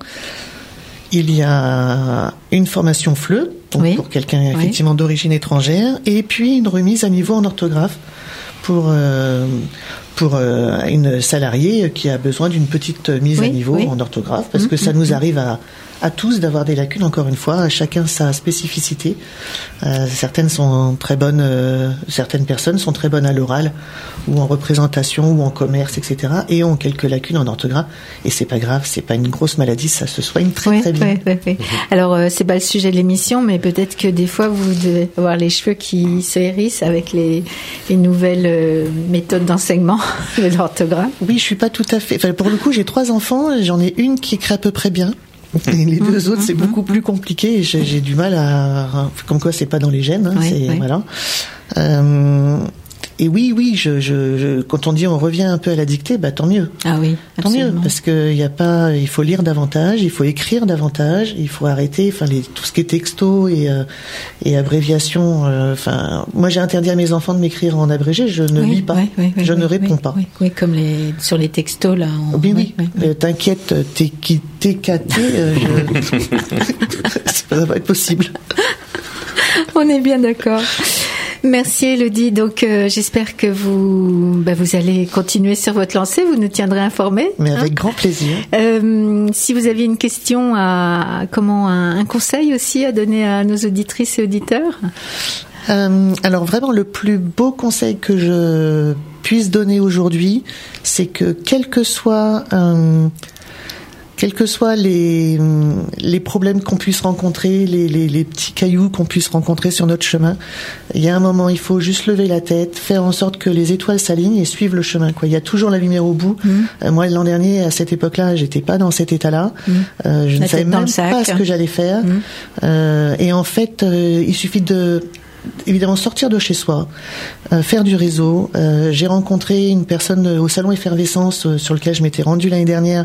Il y a une formation F L E, donc oui. pour quelqu'un effectivement oui. d'origine étrangère, et puis une remise à niveau en orthographe pour euh, pour euh, une salariée qui a besoin d'une petite mise oui, à niveau oui. en orthographe, parce mmh, que ça mmh, nous arrive à, à tous d'avoir des lacunes, encore une fois, à chacun sa spécificité. Euh, certaines sont très bonnes, euh, certaines personnes sont très bonnes à l'oral, ou en représentation, ou en commerce, et cetera, et ont quelques lacunes en orthographe, et c'est pas grave, c'est pas une grosse maladie, ça se soigne très oui, très bien. Oui, oui, oui. Alors, euh, c'est pas le sujet de l'émission, mais peut-être que des fois, vous devez avoir les cheveux qui se hérissent avec les, les nouvelles euh, méthodes d'enseignement de l'orthographe. Oui, je suis pas tout à fait... Enfin, pour le coup, j'ai trois enfants, j'en ai une qui écrit à peu près bien. Et les deux autres, c'est beaucoup plus compliqué et j'ai, j'ai du mal à... Comme quoi, c'est pas dans les gènes. Hein, oui, c'est, oui. Voilà. Euh, et oui, oui, je, je, je, quand on dit on revient un peu à la dictée, bah tant mieux. Ah oui, tant absolument. mieux, parce que il y a pas, il faut lire davantage, il faut écrire davantage, il faut arrêter, enfin les, tout ce qui est texto et euh, et abréviation. Enfin, euh, moi j'ai interdit à mes enfants de m'écrire en abrégé, je ne oui, lis pas, oui, oui, oui, je oui, ne réponds oui, pas. Oui, oui, comme les sur les textos là. On... Oui, oui. oui, oui. Euh, t'inquiète, t'es qui, t'es caté, euh, je... ça va être possible. On est bien d'accord. Merci Élodie. Donc euh, j'espère que vous bah, vous allez continuer sur votre lancée. Vous nous tiendrez informés. Mais avec hein grand plaisir. Euh, si vous aviez une question, à, comment un, un conseil aussi à donner à nos auditrices et auditeurs. Euh, alors vraiment le plus beau conseil que je puisse donner aujourd'hui, c'est que quel que soit euh, quels que soient les les problèmes qu'on puisse rencontrer, les, les les petits cailloux qu'on puisse rencontrer sur notre chemin, il y a un moment, il faut juste lever la tête, faire en sorte que les étoiles s'alignent et suivre le chemin. Quoi, il y a toujours la lumière au bout. Mmh. Euh, moi, l'an dernier, à cette époque-là, j'étais pas dans cet état-là. Mmh. Euh, je la ne savais même pas ce que j'allais faire. Mmh. Euh, et en fait, euh, il suffit de évidemment sortir de chez soi, euh, faire du réseau. Euh, j'ai rencontré une personne au salon Effervescence euh, sur lequel je m'étais rendue l'année dernière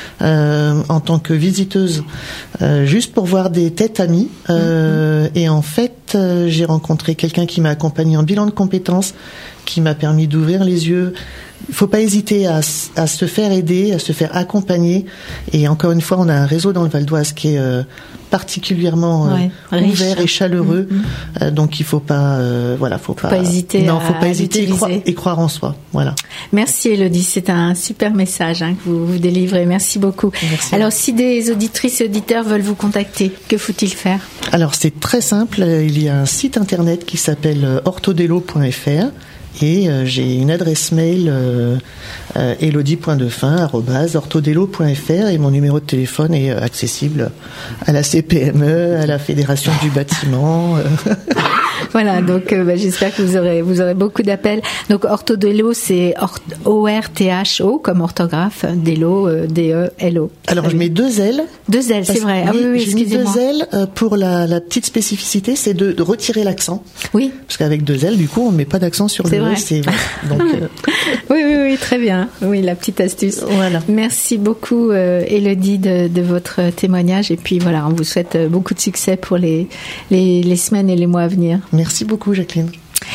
euh, en tant que visiteuse, euh, juste pour voir des têtes amies. Euh, mm-hmm. Et en fait, euh, j'ai rencontré quelqu'un qui m'a accompagné en bilan de compétences, qui m'a permis d'ouvrir les yeux. Il faut pas hésiter à, à se faire aider, à se faire accompagner. Et encore une fois, on a un réseau dans le Val d'Oise qui est euh, particulièrement euh, ouais, ouvert et chaleureux. Mm-hmm. Euh, donc il faut pas, euh, voilà, faut, faut pas, pas hésiter. Non, à, faut pas hésiter et croire, et croire en soi. Voilà. Merci Élodie, c'est un super message hein, que vous, vous délivrez. Merci beaucoup. Merci. Alors, si des auditrices et auditeurs veulent vous contacter, que faut-il faire ? Alors c'est très simple. Il y a un site internet qui s'appelle orthodello point f r. Et euh, j'ai une adresse mail euh, euh, elodie point defin arobase orthodello point f r et mon numéro de téléphone est euh, accessible à la C P M E, à la Fédération du bâtiment. Euh. Voilà, donc euh, bah, j'espère que vous aurez vous aurez beaucoup d'appels. Donc Orthodello, c'est O R T H O comme orthographe, Dello, euh, D E L O. Alors je mets deux L. Deux L, c'est vrai. Ah oui, oui, j'ai mis deux L euh, pour la, la petite spécificité, c'est de, de retirer l'accent. Oui. Parce qu'avec deux L, du coup, on ne met pas d'accent sur le E. C'est vrai. Donc, euh... oui, oui, oui, très bien. Oui, la petite astuce. Voilà. Merci beaucoup, euh, Élodie, de, de votre témoignage. Et puis voilà, on vous souhaite beaucoup de succès pour les, les, les semaines et les mois à venir. Merci beaucoup, Jacqueline.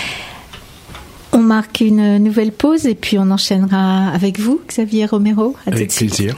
On marque une nouvelle pause et puis on enchaînera avec vous, Xavier Romero. À avec plaisir.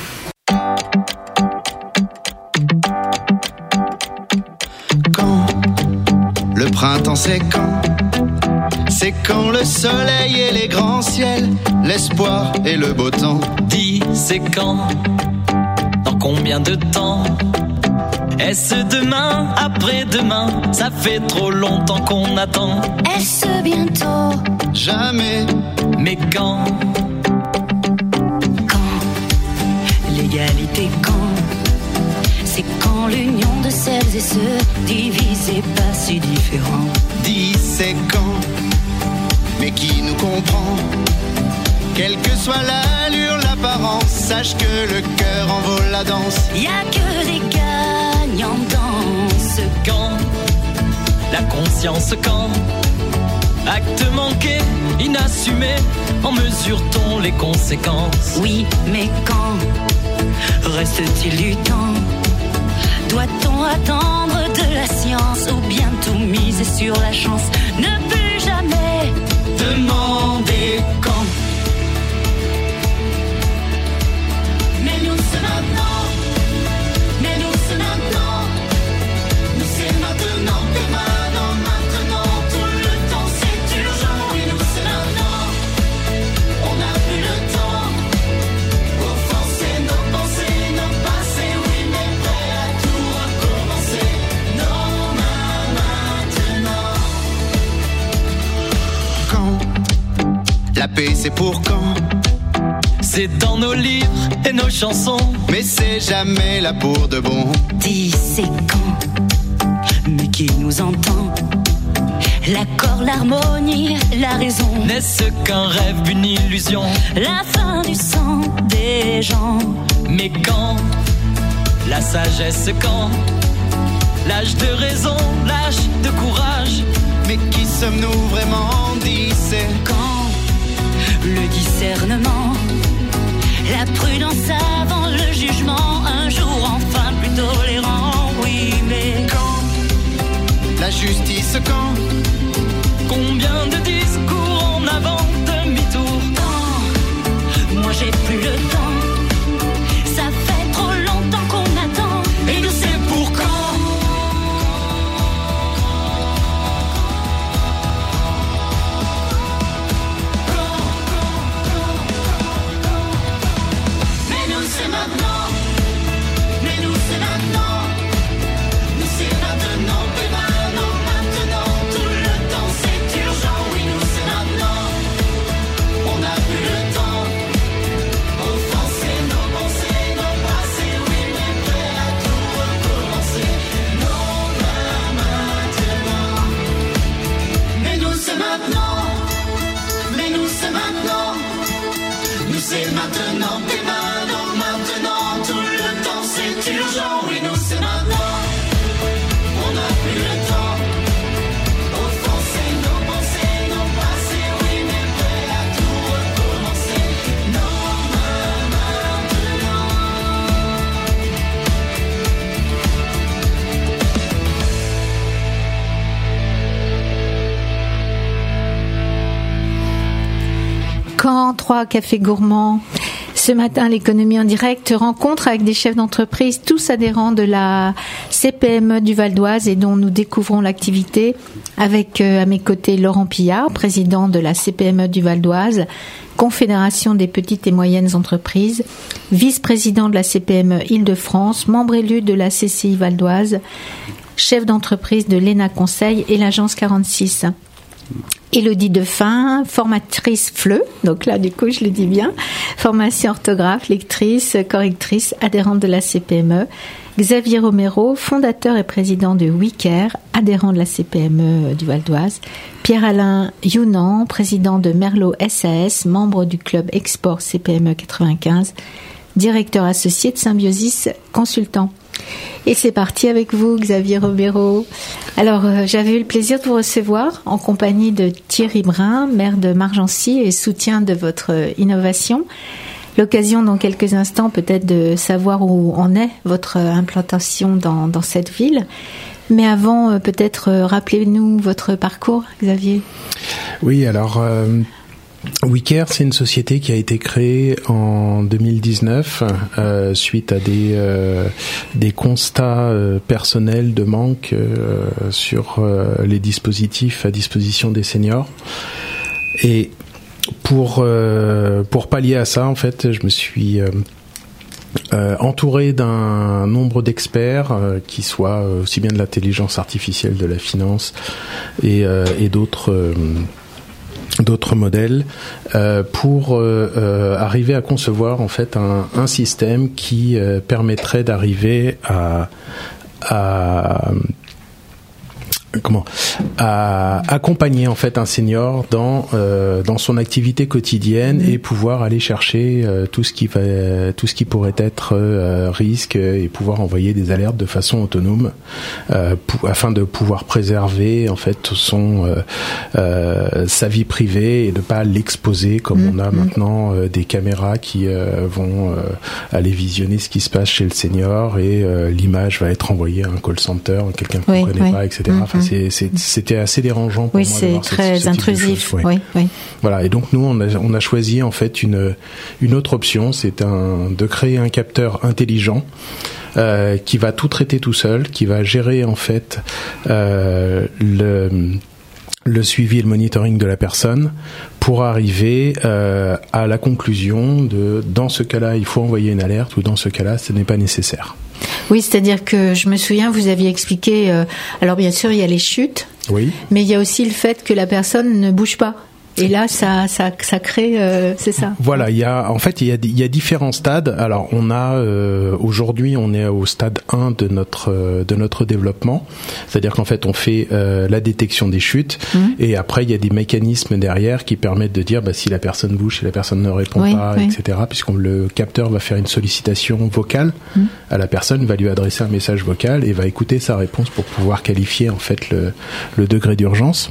Quand le printemps c'est quand C'est quand le soleil et les grands ciels, l'espoir et le beau temps. Dis c'est quand, dans combien de temps? Est-ce demain, après-demain? Ça fait trop longtemps qu'on attend. Est-ce bientôt? Jamais. Mais quand? Quand? L'égalité quand? C'est quand l'union de celles et ceux divisés pas si différents. Dis c'est quand? Mais qui nous comprend? Quelle que soit l'allure, l'apparence, sache que le cœur en vaut la danse. Y a que des gagnants dans ce quand, la conscience quand, acte manqué, inassumé, en mesure-t-on les conséquences? Oui, mais quand reste-t-il du temps? Doit-on attendre de la science ou bien tout miser sur la chance? Ne plus jamais demander quand. Mais nous c'est maintenant, mais nous c'est maintenant, nous c'est maintenant que maintenant, maintenant tout le temps c'est urgent. Oui nous c'est maintenant, on La paix c'est pour quand? C'est dans nos livres et nos chansons. Mais c'est jamais là pour de bon. Dis c'est quand? Mais qui nous entend? L'accord, l'harmonie, la raison. N'est-ce qu'un rêve, une illusion? La fin du sang des gens. Mais quand? La sagesse quand? L'âge de raison, l'âge de courage. Mais qui sommes-nous vraiment? Dis c'est quand? Le discernement, la prudence avant le jugement. Un jour enfin plus tolérant. Oui mais quand? La justice quand? Combien de discours en avant, demi-tour? Quand? Moi j'ai plus le temps. Ça fait trop longtemps qu'on attend. Et nous c'est pour quand? Mais nous c'est maintenant. Mais nous c'est maintenant. Nous c'est maintenant. Mais maintenant, maintenant. Tout le temps c'est urgent. Oui nous c'est maintenant. On n'a plus le temps. Offenser nos pensées, nos passés. Oui mais prêt à tout recommencer. Non pas maintenant. Mais nous c'est maintenant. Mais nous c'est maintenant. Nous c'est maintenant. Mais maintenant, maintenant. Tout le temps c'est urgent. Oui nous c'est maintenant. On n'a plus le temps. Offenser nos pensées, nos passés. Oui mais prêt à tout recommencer. Non pas maintenant. Caen, trois cafés gourmands. Ce matin, l'économie en direct rencontre avec des chefs d'entreprise, tous adhérents de la C P M E du Val d'Oise et dont nous découvrons l'activité avec euh, à mes côtés Laurent Pillard, président de la C P M E du Val d'Oise, Confédération des petites et moyennes entreprises, vice-président de la C P M E Île-de-France, membre élu de la C C I Val d'Oise, chef d'entreprise de l'E N A Conseil et l'Agence quarante-six. Élodie Defin, formatrice F L E, donc là du coup je le dis bien, formation orthographe, lectrice, correctrice, adhérente de la C P M E. Xavier Romero, fondateur et président de WeCare, adhérent de la C P M E du Val d'Oise. Pierre-Alain Younan, président de Merlot S A S, membre du club Export C P M E quatre-vingt-quinze, directeur associé de Symbiosis Consultant. Et c'est parti avec vous, Xavier Romero. Alors, euh, j'avais eu le plaisir de vous recevoir en compagnie de Thierry Brun, maire de Margency et soutien de votre euh, innovation. L'occasion dans quelques instants peut-être de savoir où en est votre euh, implantation dans, dans cette ville. Mais avant, euh, peut-être euh, rappelez-nous votre parcours, Xavier. Oui, alors... Euh... WeCare, c'est une société qui a été créée en deux mille dix-neuf euh, suite à des euh, des constats euh, personnels de manque euh, sur euh, les dispositifs à disposition des seniors. Et pour euh, pour pallier à ça, en fait, je me suis euh, Euh, entouré d'un nombre d'experts euh, qui soient euh, aussi bien de l'intelligence artificielle, de la finance et, euh, et d'autres euh, d'autres modèles euh, pour euh, euh, arriver à concevoir en fait un, un système qui euh, permettrait d'arriver à, à comment à accompagner en fait un senior dans euh, dans son activité quotidienne mmh. et pouvoir aller chercher euh, tout ce qui va tout ce qui pourrait être euh, risque et pouvoir envoyer des alertes de façon autonome euh, pour, afin de pouvoir préserver en fait son euh, euh, sa vie privée et de pas l'exposer comme mmh. on a mmh. maintenant euh, des caméras qui euh, vont euh, aller visionner ce qui se passe chez le senior et euh, l'image va être envoyée à un call center, quelqu'un qu'on ne oui, connaît oui. pas, et cetera. Mmh. Enfin, c'est, c'est, c'était assez dérangeant pour oui, moi de voir c'est très ce, ce intrusif. Ouais. Oui, oui. Voilà. Et donc nous, on a, on a choisi en fait une une autre option, c'est un de créer un capteur intelligent euh, qui va tout traiter tout seul, qui va gérer en fait euh, le le suivi et le monitoring de la personne pour arriver euh, à la conclusion de dans ce cas-là, il faut envoyer une alerte ou dans ce cas-là, ce n'est pas nécessaire. Oui, c'est-à-dire que je me souviens, vous aviez expliqué, euh, alors bien sûr, il y a les chutes, oui. mais il y a aussi le fait que la personne ne bouge pas. Et là, ça, ça, ça crée, euh, c'est ça. Voilà, il y a, en fait, il y a, il y a différents stades. Alors, on a euh, aujourd'hui, on est au stade un de notre euh, de notre développement, c'est-à-dire qu'en fait, on fait euh, la détection des chutes, mmh. et après, il y a des mécanismes derrière qui permettent de dire, bah, si la personne bouge, si la personne ne répond oui, pas, oui. et cetera. Puisque le capteur va faire une sollicitation vocale mmh. à la personne, va lui adresser un message vocal et va écouter sa réponse pour pouvoir qualifier en fait le, le degré d'urgence.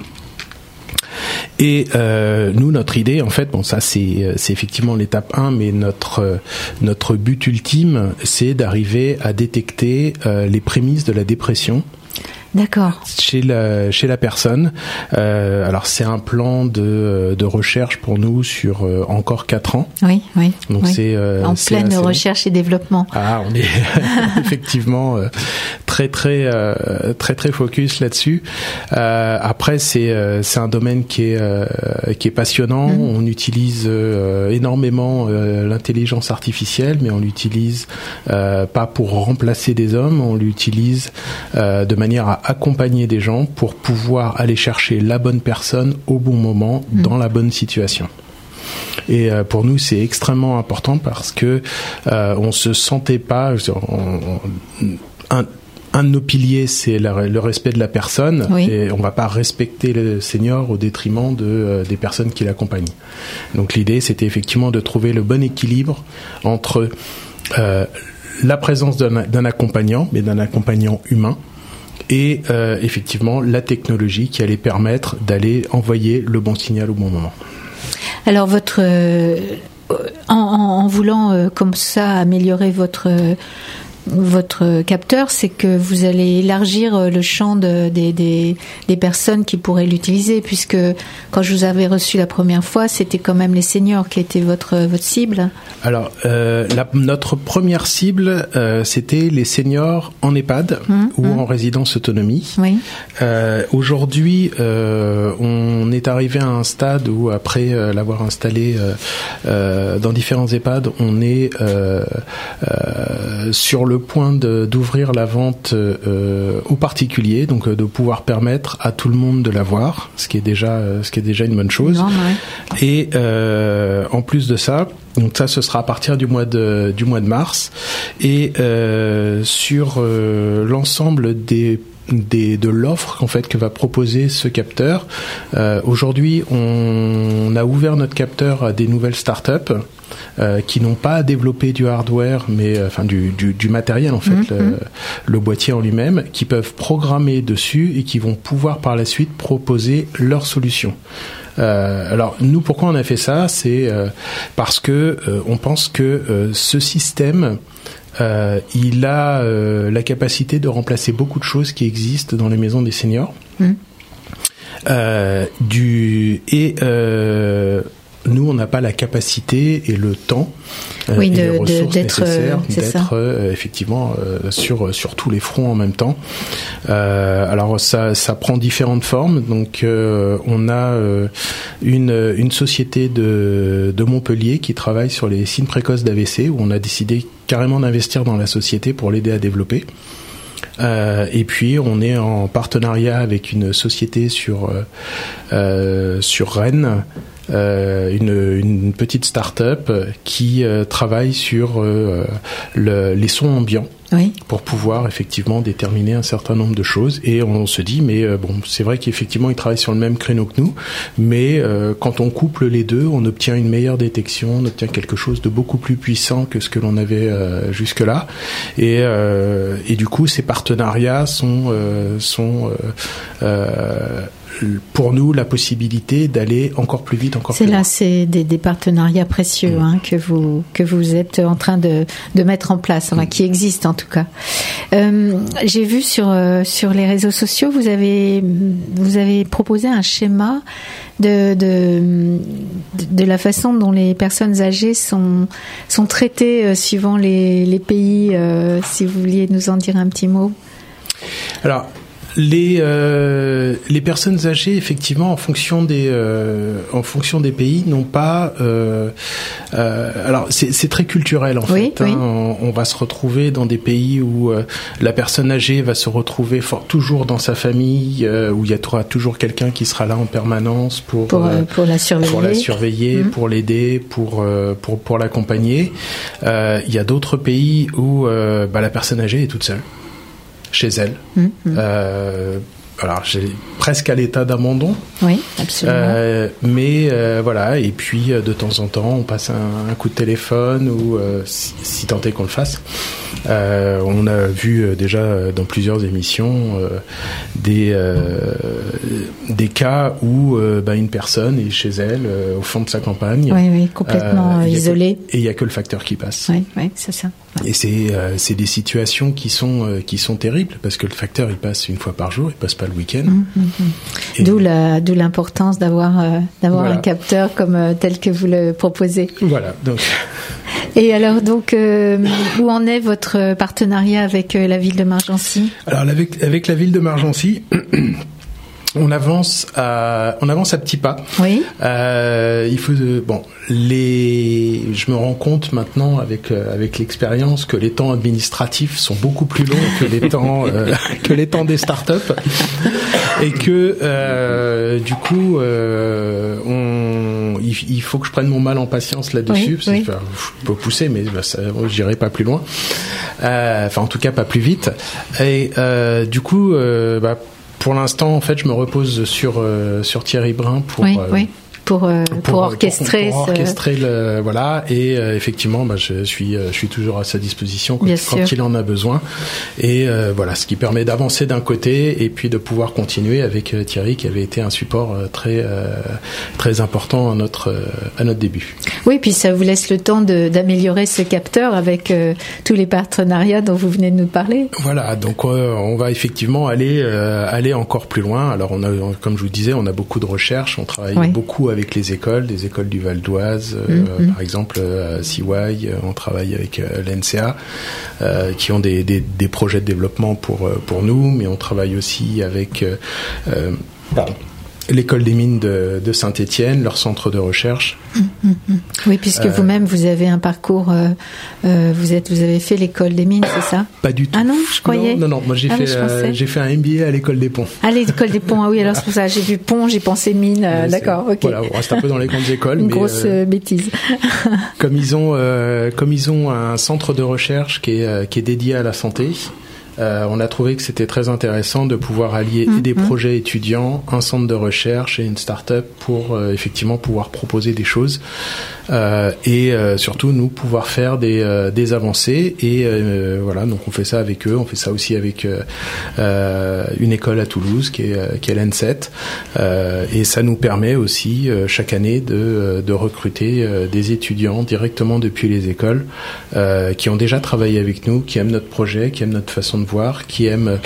Et euh, nous, notre idée, en fait, bon, ça c'est c'est effectivement l'étape un, mais notre notre but ultime, c'est d'arriver à détecter euh, les prémices de la dépression. D'accord. Chez la chez la personne. Euh, alors c'est un plan de de recherche pour nous sur euh, encore quatre ans. Oui, oui. Donc oui. c'est euh, en c'est pleine assez... recherche et développement. Ah, on est effectivement euh, très très euh, très très focus là-dessus. Euh, après c'est euh, c'est un domaine qui est euh, qui est passionnant. Mmh. On utilise euh, énormément euh, l'intelligence artificielle, mais on l'utilise euh, pas pour remplacer des hommes. On l'utilise euh, de manière à accompagner des gens pour pouvoir aller chercher la bonne personne au bon moment, mmh. dans la bonne situation. Et euh, pour nous, c'est extrêmement important parce que euh, on se sentait pas. On, on, un, un de nos piliers, c'est la, le respect de la personne, oui. et on va pas respecter le senior au détriment de euh, des personnes qui l'accompagnent. Donc l'idée, c'était effectivement de trouver le bon équilibre entre euh, la présence d'un, d'un accompagnant, mais d'un accompagnant humain. Et euh, effectivement la technologie qui allait permettre d'aller envoyer le bon signal au bon moment. Alors votre euh, en, en voulant euh, comme ça améliorer votre euh, votre capteur, c'est que vous allez élargir le champ de, des, des, des personnes qui pourraient l'utiliser, puisque quand je vous avais reçu la première fois, c'était quand même les seniors qui étaient votre, votre cible. Alors, euh, la, notre première cible, euh, c'était les seniors en EHPAD mmh, ou mmh. en résidence autonomie. Oui. Euh, aujourd'hui, euh, on est arrivé à un stade où, après euh, l'avoir installé euh, euh, dans différents EHPAD, on est euh, euh, sur le le point de, d'ouvrir la vente euh, aux particuliers, donc euh, de pouvoir permettre à tout le monde de l'avoir, ce qui est déjà, euh, ce qui est déjà une bonne chose. Non, ouais. Et euh, en plus de ça, donc ça, ce sera à partir du mois de du mois de mars, et euh, sur euh, l'ensemble des Des, de l'offre en fait que va proposer ce capteur. Euh, aujourd'hui, on, on a ouvert notre capteur à des nouvelles startups euh, qui n'ont pas à développer du hardware, mais euh, enfin du, du, du matériel en fait, mmh, le, mmh. le boîtier en lui-même, qui peuvent programmer dessus et qui vont pouvoir par la suite proposer leur solution. Euh, alors nous, pourquoi on a fait ça ? C'est euh, parce que euh, on pense que euh, ce système Euh, il a euh, la capacité de remplacer beaucoup de choses qui existent dans les maisons des seniors. Mmh. Euh, du, et euh, nous, on n'a pas la capacité et le temps euh, oui, et de, les ressources de, d'être, nécessaires c'est d'être euh, effectivement euh, sur sur tous les fronts en même temps. Euh, alors ça ça prend différentes formes. Donc euh, on a euh, une une société de de Montpellier qui travaille sur les signes précoces d'A V C, où on a décidé carrément d'investir dans la société pour l'aider à développer. Euh, et puis on est en partenariat avec une société sur euh, euh, sur Rennes, euh, une, une petite start-up qui euh, travaille sur euh, le, les sons ambiants. Oui. Pour pouvoir effectivement déterminer un certain nombre de choses. Et on se dit, mais euh, bon, c'est vrai qu'effectivement ils travaillent sur le même créneau que nous, mais euh, quand on couple les deux, on obtient une meilleure détection, on obtient quelque chose de beaucoup plus puissant que ce que l'on avait euh, jusque-là. Et, euh, et du coup, ces partenariats sont euh, sont euh, euh, pour nous la possibilité d'aller encore plus vite, encore c'est plus là, loin. C'est des, des partenariats précieux, mmh. hein, que vous que vous êtes en train de de mettre en place, enfin, mmh. qui existent en tout cas. Euh, j'ai vu sur euh, sur les réseaux sociaux, vous avez vous avez proposé un schéma de de de la façon dont les personnes âgées sont sont traitées euh, suivant les les pays. Euh, si vous vouliez nous en dire un petit mot. Alors. Les euh, les personnes âgées, effectivement, en fonction des euh, en fonction des pays, n'ont pas. Euh, euh, alors c'est c'est très culturel en oui, fait. Oui. Hein. On, on va se retrouver dans des pays où euh, la personne âgée va se retrouver fort, toujours dans sa famille, euh, où il y aura toujours quelqu'un qui sera là en permanence pour pour, euh, pour la surveiller, pour la surveiller, mmh. pour l'aider, pour euh, pour pour l'accompagner. Euh, il y a d'autres pays où euh, bah, la personne âgée est toute seule. Chez elle. Mmh, mmh. Euh, alors, j'ai presque à l'état d'abandon. Oui, absolument. Euh, mais euh, voilà, et puis de temps en temps, on passe un, un coup de téléphone ou euh, si, si tant est qu'on le fasse. Euh, on a vu déjà dans plusieurs émissions euh, des euh, des cas où euh, bah, une personne est chez elle euh, au fond de sa campagne. Oui, oui, complètement euh, isolée. Et il y a que le facteur qui passe. Oui, oui, c'est ça. Et c'est euh, c'est des situations qui sont euh, qui sont terribles parce que le facteur il passe une fois par jour, il passe pas le week-end. Mmh, mmh. D'où la d'où l'importance d'avoir euh, d'avoir voilà. un capteur comme euh, tel que vous le proposez. Voilà. Donc. Et alors donc euh, où en est votre partenariat avec euh, la ville de Margency ? Alors avec avec la ville de Margency. On avance à, on avance à petits pas. Oui. Euh, il faut, bon, les, je me rends compte maintenant avec euh, avec l'expérience que les temps administratifs sont beaucoup plus longs que les temps euh, que les temps des startups et que euh, du coup, euh, on, il, il faut que je prenne mon mal en patience là-dessus. Oui, parce que, oui. enfin, je peux pousser, mais bah, ça, j'irai pas plus loin. Euh, enfin, en tout cas, pas plus vite. Et euh, du coup, euh, bah pour l'instant, en fait, je me repose sur euh, sur Thierry Brun pour oui, euh, oui. Pour, euh, pour, pour orchestrer, pour, pour ce... orchestrer le voilà et euh, effectivement bah, je suis euh, je suis toujours à sa disposition quand, quand il en a besoin et euh, voilà ce qui permet d'avancer d'un côté et puis de pouvoir continuer avec euh, Thierry qui avait été un support euh, très euh, très important à notre euh, à notre début. Oui, puis ça vous laisse le temps de, d'améliorer ce capteur avec euh, tous les partenariats dont vous venez de nous parler. Voilà, donc euh, on va effectivement aller euh, aller encore plus loin. Alors on a comme je vous disais, on a beaucoup de recherches, on travaille oui. beaucoup avec les écoles, des écoles du Val d'Oise, euh, mm-hmm. par exemple à C Y, on travaille avec euh, l'N C A, euh, qui ont des, des, des projets de développement pour pour nous, mais on travaille aussi avec euh, euh, pardon, l'école des mines de, de Saint-Étienne, leur centre de recherche. Mmh, mmh. Oui, puisque euh, vous-même vous avez un parcours, euh, euh, vous êtes, vous avez fait l'école des mines, c'est ça ? Pas du tout. Ah non, je croyais. Non, non, non moi j'ai ah, fait, euh, j'ai fait un M B A à l'école des ponts. Ah, l'école des ponts, ah oui, alors c'est pour ça, j'ai vu pont, j'ai pensé mine, euh, d'accord, ok. Voilà, on reste un peu dans les grandes écoles. Une mais, grosse euh, bêtise. comme ils ont, euh, comme ils ont un centre de recherche qui est, euh, qui est dédié à la santé. Euh, on a trouvé que c'était très intéressant de pouvoir allier mmh, des mmh. projets étudiants, un centre de recherche et une start-up pour euh, effectivement pouvoir proposer des choses euh, et euh, surtout nous pouvoir faire des, euh, des avancées et euh, voilà, donc on fait ça avec eux, on fait ça aussi avec euh, euh, une école à Toulouse qui est, qui est l'N sept euh, et ça nous permet aussi euh, chaque année de, de recruter euh, des étudiants directement depuis les écoles euh, qui ont déjà travaillé avec nous, qui aiment notre projet, qui aiment notre façon de voir, qui aiment,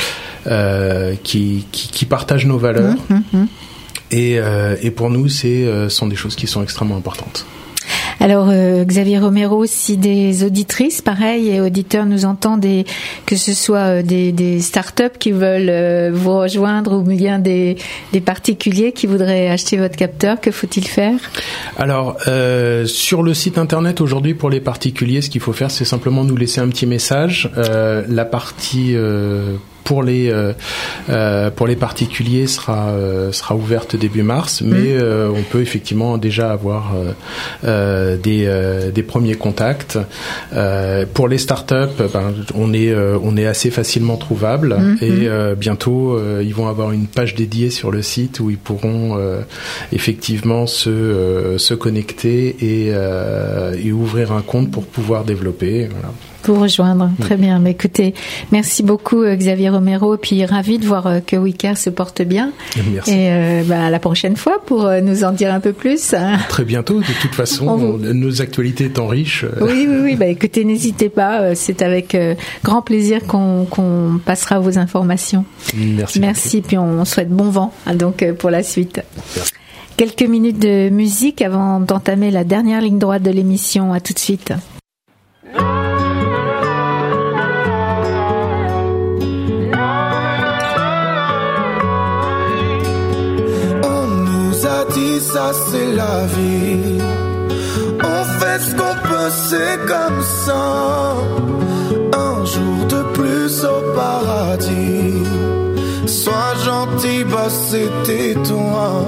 euh, qui, qui, qui partagent nos valeurs. Mmh, mmh. Et, euh, et pour nous, c'est euh, sont des choses qui sont extrêmement importantes. Alors euh, Xavier Romero, si des auditrices, pareil, et auditeurs nous entendent, et que ce soit euh, des, des start-up qui veulent euh, vous rejoindre ou bien des, des particuliers qui voudraient acheter votre capteur, que faut-il faire ? Alors euh, sur le site internet aujourd'hui pour les particuliers, ce qu'il faut faire, c'est simplement nous laisser un petit message. Euh, la partie euh, pour les euh, euh, pour les particuliers sera euh, sera ouverte début mars, mais mmh. euh, on peut effectivement déjà avoir euh, euh, des euh, des premiers contacts. Euh, pour les startups, ben, on est euh, on est assez facilement trouvable mmh. et euh, bientôt euh, ils vont avoir une page dédiée sur le site où ils pourront euh, effectivement se euh, se connecter et euh, et ouvrir un compte pour pouvoir développer. Voilà. Pour rejoindre, très mmh. bien. Mais écoutez, merci beaucoup Xavier Romero, et puis ravi de voir que WeCare se porte bien. Merci. Et euh, bah, à la prochaine fois pour nous en dire un peu plus. Très bientôt, de toute façon, vous... nos actualités étant riches. Oui, oui, oui. Bah, écoutez, n'hésitez pas, c'est avec euh, grand plaisir qu'on, qu'on passera vos informations. Merci. Merci, puis on souhaite bon vent hein, donc pour la suite. Merci. Quelques minutes de musique avant d'entamer la dernière ligne droite de l'émission. À tout de suite. a dit ça c'est la vie. On fait ce qu'on peut, c'est comme ça. Un jour de plus au paradis. Sois gentil, bah c'était toi.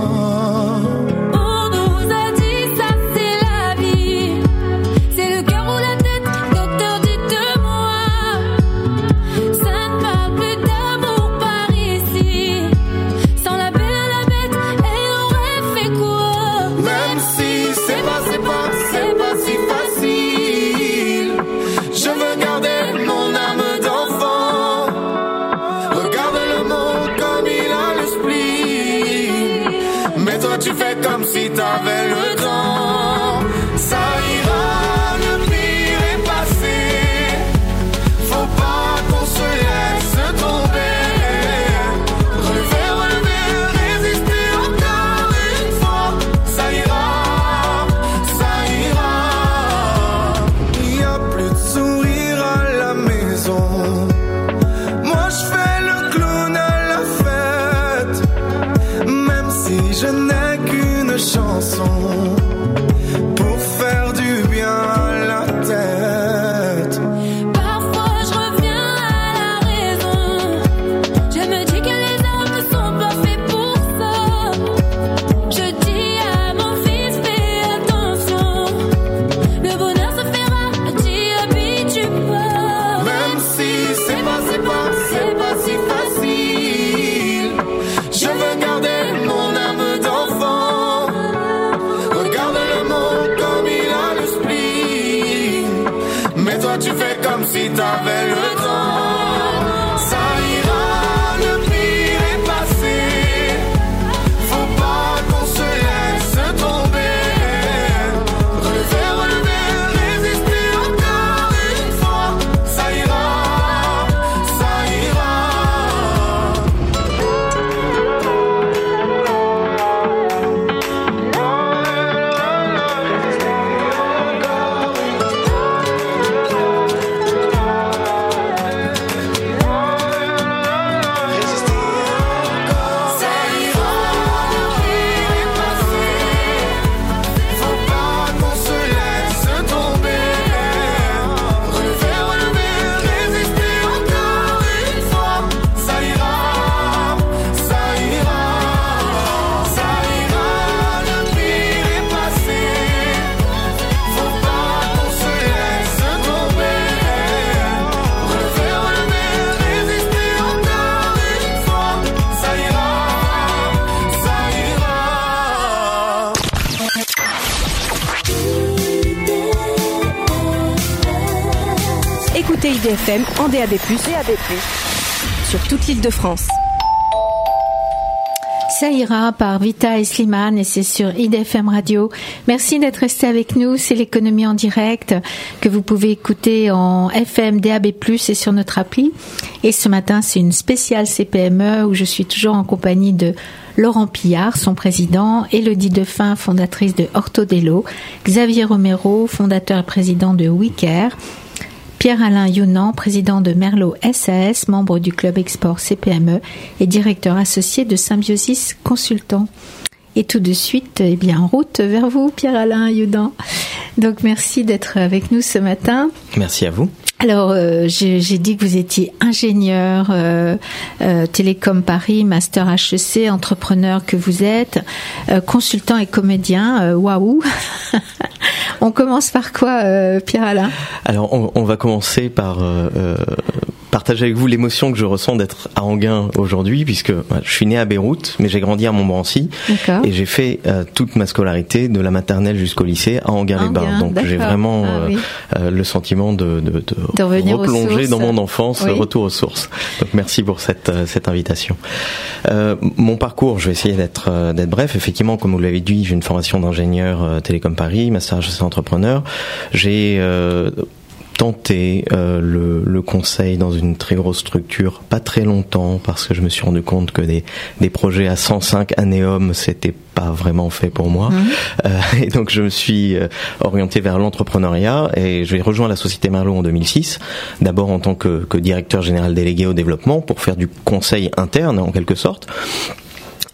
Tu fais comme si t'avais le temps. Ça ira, le pire est passé. Faut pas qu'on se laisse tomber. Relever, relever, résister encore une fois. Ça ira, ça ira. Y a plus de sourire à la maison. Moi je fais le clown à la fête. Même si je n'ai chanson pour faire du bien à la tête. Parfois je reviens à la raison. Je me dis que les hommes ne sont pas faits pour ça. Je dis à mon fils fais attention. Le bonheur se fera, t'y habitues pas. Même si c'est pas, c'est pas, c'est pas si facile. Je veux garder mon âme d'enfant. Tu fais comme si t'avais le temps. Ça ira, le pire est passé. Faut pas qu'on se laisse tomber. Relever, relever, résister encore une fois. Ça ira, ça Écoutez I D F M en D A B plus, D A B plus, sur toute l'île de France. Ça ira par Vita et Slimane et c'est sur I D F M Radio. Merci d'être resté avec nous. C'est l'économie en direct que vous pouvez écouter en F M, D A B plus et sur notre appli. Et ce matin, c'est une spéciale C P M E où je suis toujours en compagnie de Laurent Pillard, son président, Élodie Defin, fondatrice de Orthodello, Xavier Romero, fondateur et président de WeCare, Pierre-Alain Younan, président de Merlot S A S, membre du Club Export C P M E et directeur associé de Symbiosis Consultant. Et tout de suite, eh bien, en route vers vous, Pierre-Alain Younan. Donc, merci d'être avec nous ce matin. Merci à vous. Alors, euh, j'ai, j'ai dit que vous étiez ingénieur, euh, euh, Télécom Paris, Master H E C, entrepreneur que vous êtes, euh, consultant et comédien. Euh, waouh. On commence par quoi, euh, Pierre-Alain ? Alors, on, on va commencer par euh, euh, partager avec vous l'émotion que je ressens d'être à Enghien aujourd'hui, puisque ouais, je suis né à Beyrouth, mais j'ai grandi à Montmorency. D'accord. Et j'ai fait euh, toute ma scolarité, de la maternelle jusqu'au lycée, à Enghien-les-Bains. Donc, d'accord. J'ai vraiment ah, euh, oui. euh, le sentiment de, de, de, de replonger dans mon enfance, oui. Retour aux sources. Donc, merci pour cette, euh, cette invitation. Euh, mon parcours, je vais essayer d'être, euh, d'être bref. Effectivement, comme vous l'avez dit, j'ai une formation d'ingénieur euh, Télécom Paris, Master H E C entrepreneur. J'ai euh, tenté euh, le, le conseil dans une très grosse structure, pas très longtemps, parce que je me suis rendu compte que des, des projets à cent cinq annéums, c'était pas vraiment fait pour moi. Mmh. Euh, et donc je me suis euh, orienté vers l'entrepreneuriat et j'ai rejoint la société Merlot en deux mille six, d'abord en tant que, que directeur général délégué au développement pour faire du conseil interne en quelque sorte.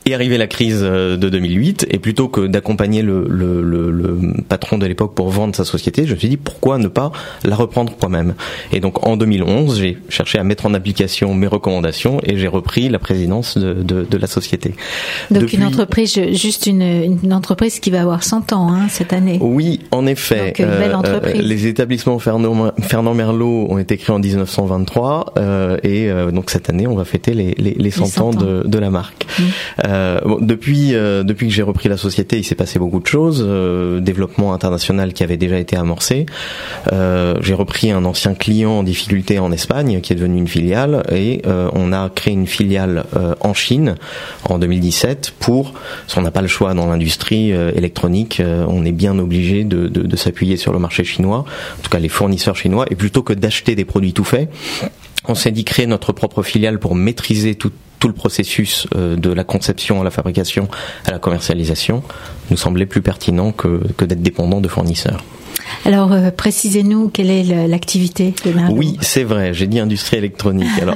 Est arrivée la crise de deux mille huit et plutôt que d'accompagner le, le, le, le patron de l'époque pour vendre sa société, je me suis dit pourquoi ne pas la reprendre moi-même. Et donc en deux mille onze, j'ai cherché à mettre en application mes recommandations et j'ai repris la présidence de, de, de la société. Donc Depuis... une entreprise, juste une, une entreprise qui va avoir cent ans hein, cette année. Oui, en effet. Donc, une belle entreprise. Euh, les établissements Fernand, Fernand Merlot ont été créés en dix-neuf cent vingt-trois euh, et euh, donc cette année on va fêter les, les, les cent, les cent ans, ans. De, de la marque. Mmh. Euh, Euh, bon, depuis euh, depuis que j'ai repris la société, il s'est passé beaucoup de choses. Euh, développement international qui avait déjà été amorcé. Euh, j'ai repris un ancien client en difficulté en Espagne, qui est devenu une filiale, et euh, on a créé une filiale euh, en Chine en deux mille dix-sept pour. Parce qu'on n'a pas le choix dans l'industrie euh, électronique, euh, on est bien obligé de, de, de s'appuyer sur le marché chinois, en tout cas les fournisseurs chinois, et plutôt que d'acheter des produits tout faits, on s'est dit créer notre propre filiale pour maîtriser tout tout le processus euh, de la conception à la fabrication à la commercialisation nous semblait plus pertinent que, que d'être dépendant de fournisseurs. Alors, euh, précisez-nous quelle est l'activité de Merlot. Oui, c'est vrai, j'ai dit industrie électronique. Alors,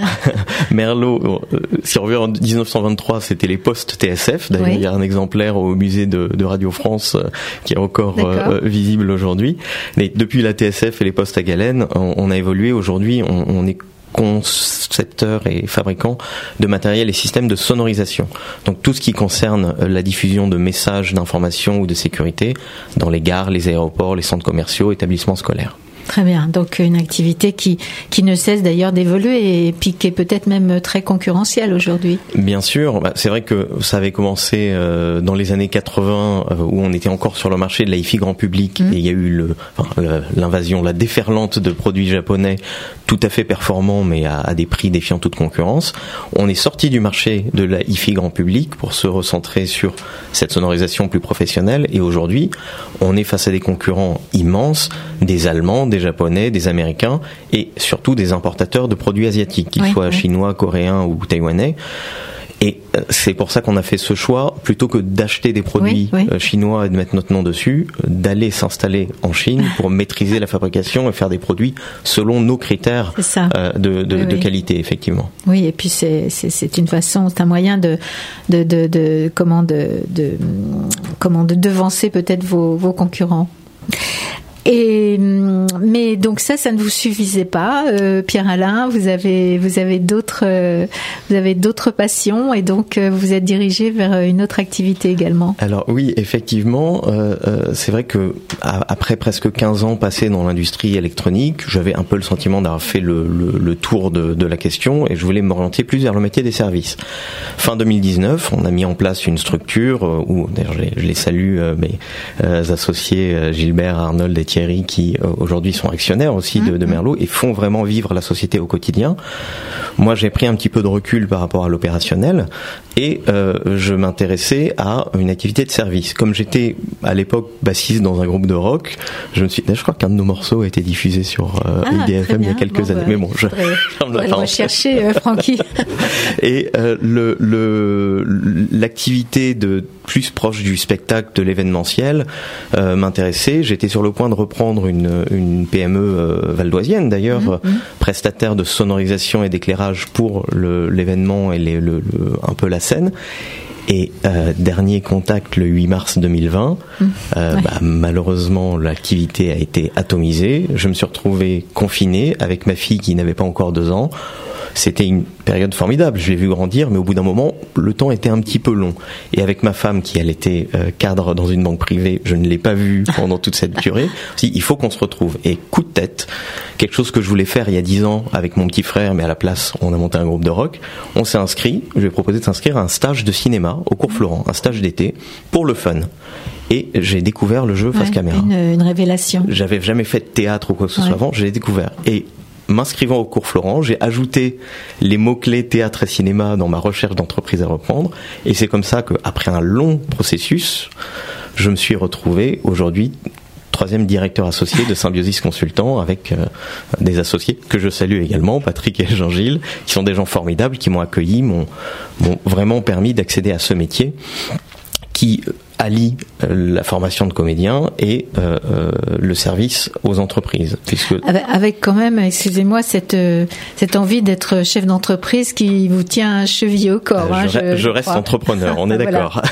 Merlot, euh, si on revient en dix-neuf cent vingt-trois, c'était les postes T S F. D'ailleurs, oui. Il y a un exemplaire au musée de, de Radio France euh, qui est encore euh, visible aujourd'hui. Mais depuis la T S F et les postes à galène, on, on a évolué. Aujourd'hui, on, on est concepteur et fabricant de matériel et systèmes de sonorisation. Donc tout ce qui concerne la diffusion de messages d'information ou de sécurité dans les gares, les aéroports, les centres commerciaux, établissements scolaires. Très bien, donc une activité qui, qui ne cesse d'ailleurs d'évoluer et puis qui est peut-être même très concurrentielle aujourd'hui. Bien sûr, bah, c'est vrai que ça avait commencé euh, dans les années quatre-vingts euh, où on était encore sur le marché de la hi-fi grand public mmh. et il y a eu le, enfin, l'invasion, la déferlante de produits japonais tout à fait performants mais à, à des prix défiant toute concurrence. On est sorti du marché de la hi-fi grand public pour se recentrer sur cette sonorisation plus professionnelle et aujourd'hui on est face à des concurrents immenses, des Allemands, des Japonais, des Américains et surtout des importateurs de produits asiatiques, qu'ils oui, soient oui. chinois, coréens ou taïwanais. Et c'est pour ça qu'on a fait ce choix, plutôt que d'acheter des produits oui, oui. chinois et de mettre notre nom dessus, d'aller s'installer en Chine pour maîtriser la fabrication et faire des produits selon nos critères de, de, oui, de oui. qualité, effectivement. Oui, et puis c'est, c'est, c'est une façon, c'est un moyen de, de, de, de, comment de, de, comment de devancer peut-être vos, vos concurrents. Et mais donc ça, ça ne vous suffisait pas, euh, Pierre-Alain. Vous avez vous avez d'autres euh, vous avez d'autres passions et donc euh, vous êtes dirigé vers une autre activité également. Alors oui, effectivement, euh, euh, c'est vrai que après presque quinze ans passés dans l'industrie électronique, j'avais un peu le sentiment d'avoir fait le, le, le tour de, de la question et je voulais m'orienter plus vers le métier des services. Fin deux mille dix-neuf, on a mis en place une structure euh, où d'ailleurs je les, je les salue euh, mes euh, associés euh, Gilbert, Arnold et Thierry qui euh, aujourd'hui sont actionnaires aussi de, de Merlot et font vraiment vivre la société au quotidien. Moi, j'ai pris un petit peu de recul par rapport à l'opérationnel et euh, je m'intéressais à une activité de service. Comme j'étais à l'époque bassiste dans un groupe de rock, je me suis, je crois qu'un de nos morceaux a été diffusé sur euh, ah, I D F M il y a quelques bon, années. Bah, mais bon, je vais le rechercher, euh, Francky. Et euh, le, le l'activité de plus proche du spectacle, de l'événementiel, euh, m'intéressait. J'étais sur le point de reprendre une, une P M E euh, valdoisienne d'ailleurs, mmh, mmh. prestataire de sonorisation et d'éclairage pour le, l'événement et les, le, le, un peu la scène. Et euh, dernier contact le huit mars deux mille vingt, mmh, euh, ouais. bah, malheureusement l'activité a été atomisée. Je me suis retrouvé confiné avec ma fille qui n'avait pas encore deux ans. C'était une période formidable, je l'ai vu grandir, mais au bout d'un moment, le temps était un petit peu long. Et avec ma femme, qui elle était euh, cadre dans une banque privée, je ne l'ai pas vue pendant toute cette durée. Si, il faut qu'on se retrouve. Et coup de tête, quelque chose que je voulais faire il y a dix ans avec mon petit frère, mais à la place, on a monté un groupe de rock. On s'est inscrit, je lui ai proposé de s'inscrire à un stage de cinéma au cours Florent, un stage d'été, pour le fun. Et j'ai découvert le jeu ouais, face caméra. Une, une révélation. J'avais jamais fait de théâtre ou quoi que ce ouais. soit avant, je l'ai découvert. Et m'inscrivant au cours Florent, j'ai ajouté les mots-clés théâtre et cinéma dans ma recherche d'entreprise à reprendre. Et c'est comme ça qu'après un long processus, je me suis retrouvé aujourd'hui troisième directeur associé de Symbiosis Consultant avec euh, des associés que je salue également, Patrick et Jean-Gilles, qui sont des gens formidables, qui m'ont accueilli, m'ont, m'ont vraiment permis d'accéder à ce métier qui allie euh, la formation de comédiens et euh, euh, le service aux entreprises. Puisque avec, avec quand même, excusez-moi, cette euh, cette envie d'être chef d'entreprise qui vous tient chevillé au corps. Euh, hein, je, je, je reste crois. entrepreneur, on est d'accord.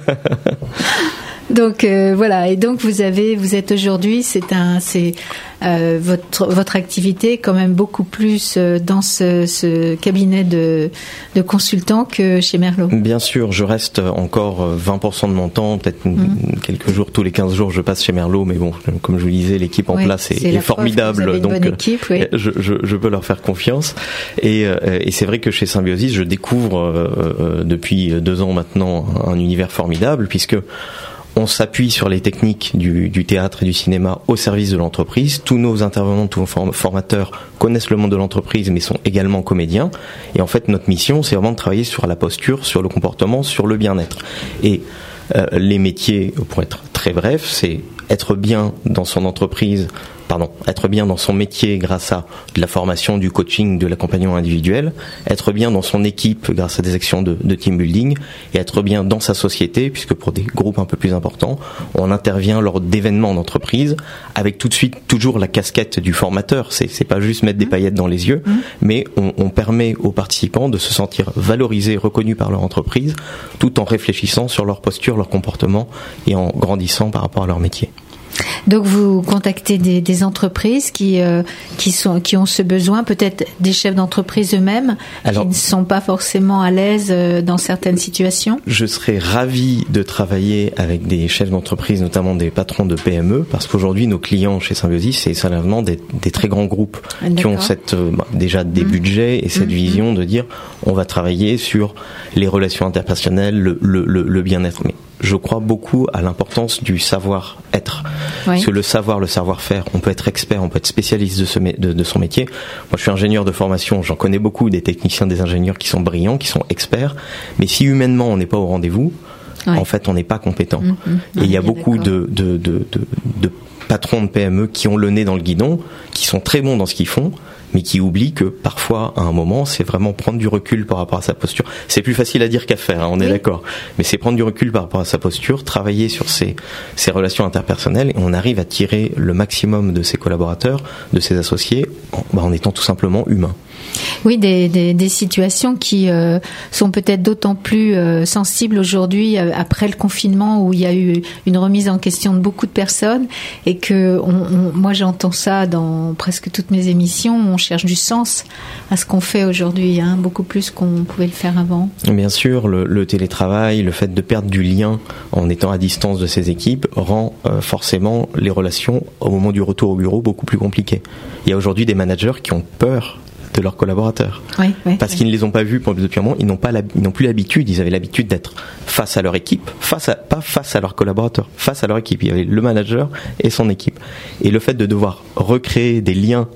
Donc euh, voilà, et donc vous avez, vous êtes aujourd'hui, c'est un, c'est euh, votre votre activité est quand même beaucoup plus euh, dans ce, ce cabinet de de consultants que chez Merlot. Bien sûr, je reste encore vingt pour cent de mon temps, peut-être mmh. quelques jours, tous les quinze jours, je passe chez Merlot, mais bon, comme je vous le disais, l'équipe en oui, place est, est formidable, donc équipe, oui. je, je, je peux leur faire confiance. Et, euh, et c'est vrai que chez Symbiosis, je découvre euh, depuis deux ans maintenant un univers formidable, puisque on s'appuie sur les techniques du, du théâtre et du cinéma au service de l'entreprise. Tous nos intervenants, tous nos formateurs connaissent le monde de l'entreprise, mais sont également comédiens. Et en fait, notre mission, c'est vraiment de travailler sur la posture, sur le comportement, sur le bien-être. Et euh, les métiers, pour être très bref, c'est être bien dans son entreprise, pardon, être bien dans son métier grâce à de la formation, du coaching, de l'accompagnement individuel, être bien dans son équipe grâce à des actions de, de team building, et être bien dans sa société, puisque pour des groupes un peu plus importants, on intervient lors d'événements d'entreprise, avec tout de suite toujours la casquette du formateur. C'est, c'est pas juste mettre des paillettes dans les yeux, mmh. mais on, on permet aux participants de se sentir valorisés, reconnus par leur entreprise, tout en réfléchissant sur leur posture, leur comportement, et en grandissant par rapport à leur métier. Donc vous contactez des, des entreprises qui euh, qui sont qui ont ce besoin, peut-être des chefs d'entreprise eux-mêmes Alors, qui ne sont pas forcément à l'aise euh, dans certaines situations. Je serais ravi de travailler avec des chefs d'entreprise, notamment des patrons de P M E, parce qu'aujourd'hui nos clients chez Symbiosis, c'est seulement des, des très grands groupes D'accord. qui ont cette euh, bah, déjà des mmh. budgets et cette mmh. vision de dire on va travailler sur les relations interpersonnelles, le, le, le, le bien-être. Mais je crois beaucoup à l'importance du savoir-être. Oui. Parce que le savoir, le savoir-faire, on peut être expert, on peut être spécialiste de, ce, de, de son métier. Moi, je suis ingénieur de formation, j'en connais beaucoup, des techniciens, des ingénieurs qui sont brillants, qui sont experts. Mais si humainement, on n'est pas au rendez-vous, oui. en fait, on n'est pas compétent. Mmh, mmh. Et il y a beaucoup de, de, de, de, de patrons de P M E qui ont le nez dans le guidon, qui sont très bons dans ce qu'ils font, mais qui oublie que parfois, à un moment, c'est vraiment prendre du recul par rapport à sa posture. C'est plus facile à dire qu'à faire, hein, on est oui. d'accord. Mais c'est prendre du recul par rapport à sa posture, travailler sur ses, ses relations interpersonnelles, et on arrive à tirer le maximum de ses collaborateurs, de ses associés, en, bah, en étant tout simplement humain. Oui, des, des, des situations qui euh, sont peut-être d'autant plus euh, sensibles aujourd'hui euh, après le confinement où il y a eu une remise en question de beaucoup de personnes et que on, on, moi j'entends ça dans presque toutes mes émissions, on cherche du sens à ce qu'on fait aujourd'hui, hein, beaucoup plus qu'on pouvait le faire avant. Bien sûr, le, le télétravail, le fait de perdre du lien en étant à distance de ses équipes rend euh, forcément les relations au moment du retour au bureau beaucoup plus compliquées. Il y a aujourd'hui des managers qui ont peur de leurs collaborateurs. Oui, oui, parce oui. qu'ils ne les ont pas vus depuis un moment, ils n'ont pas la, ils n'ont plus l'habitude, ils avaient l'habitude d'être face à leur équipe, face à, pas face à leurs collaborateurs, face à leur équipe. Il y avait le manager et son équipe. Et le fait de devoir recréer des liens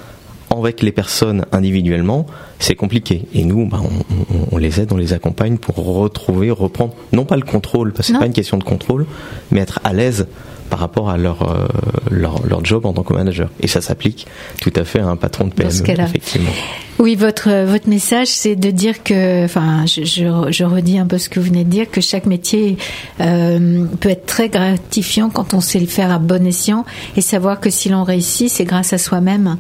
avec les personnes individuellement, c'est compliqué. Et nous, bah, on, on, on les aide, on les accompagne pour retrouver, reprendre, non pas le contrôle, parce que c'est pas une question de contrôle, mais être à l'aise par rapport à leur, euh, leur, leur job en tant que manager. Et ça s'applique tout à fait à un patron de P M E, effectivement. Oui, votre votre message, c'est de dire que, enfin, je, je, je redis un peu ce que vous venez de dire, que chaque métier euh, peut être très gratifiant quand on sait le faire à bon escient et savoir que si l'on réussit, c'est grâce à soi-même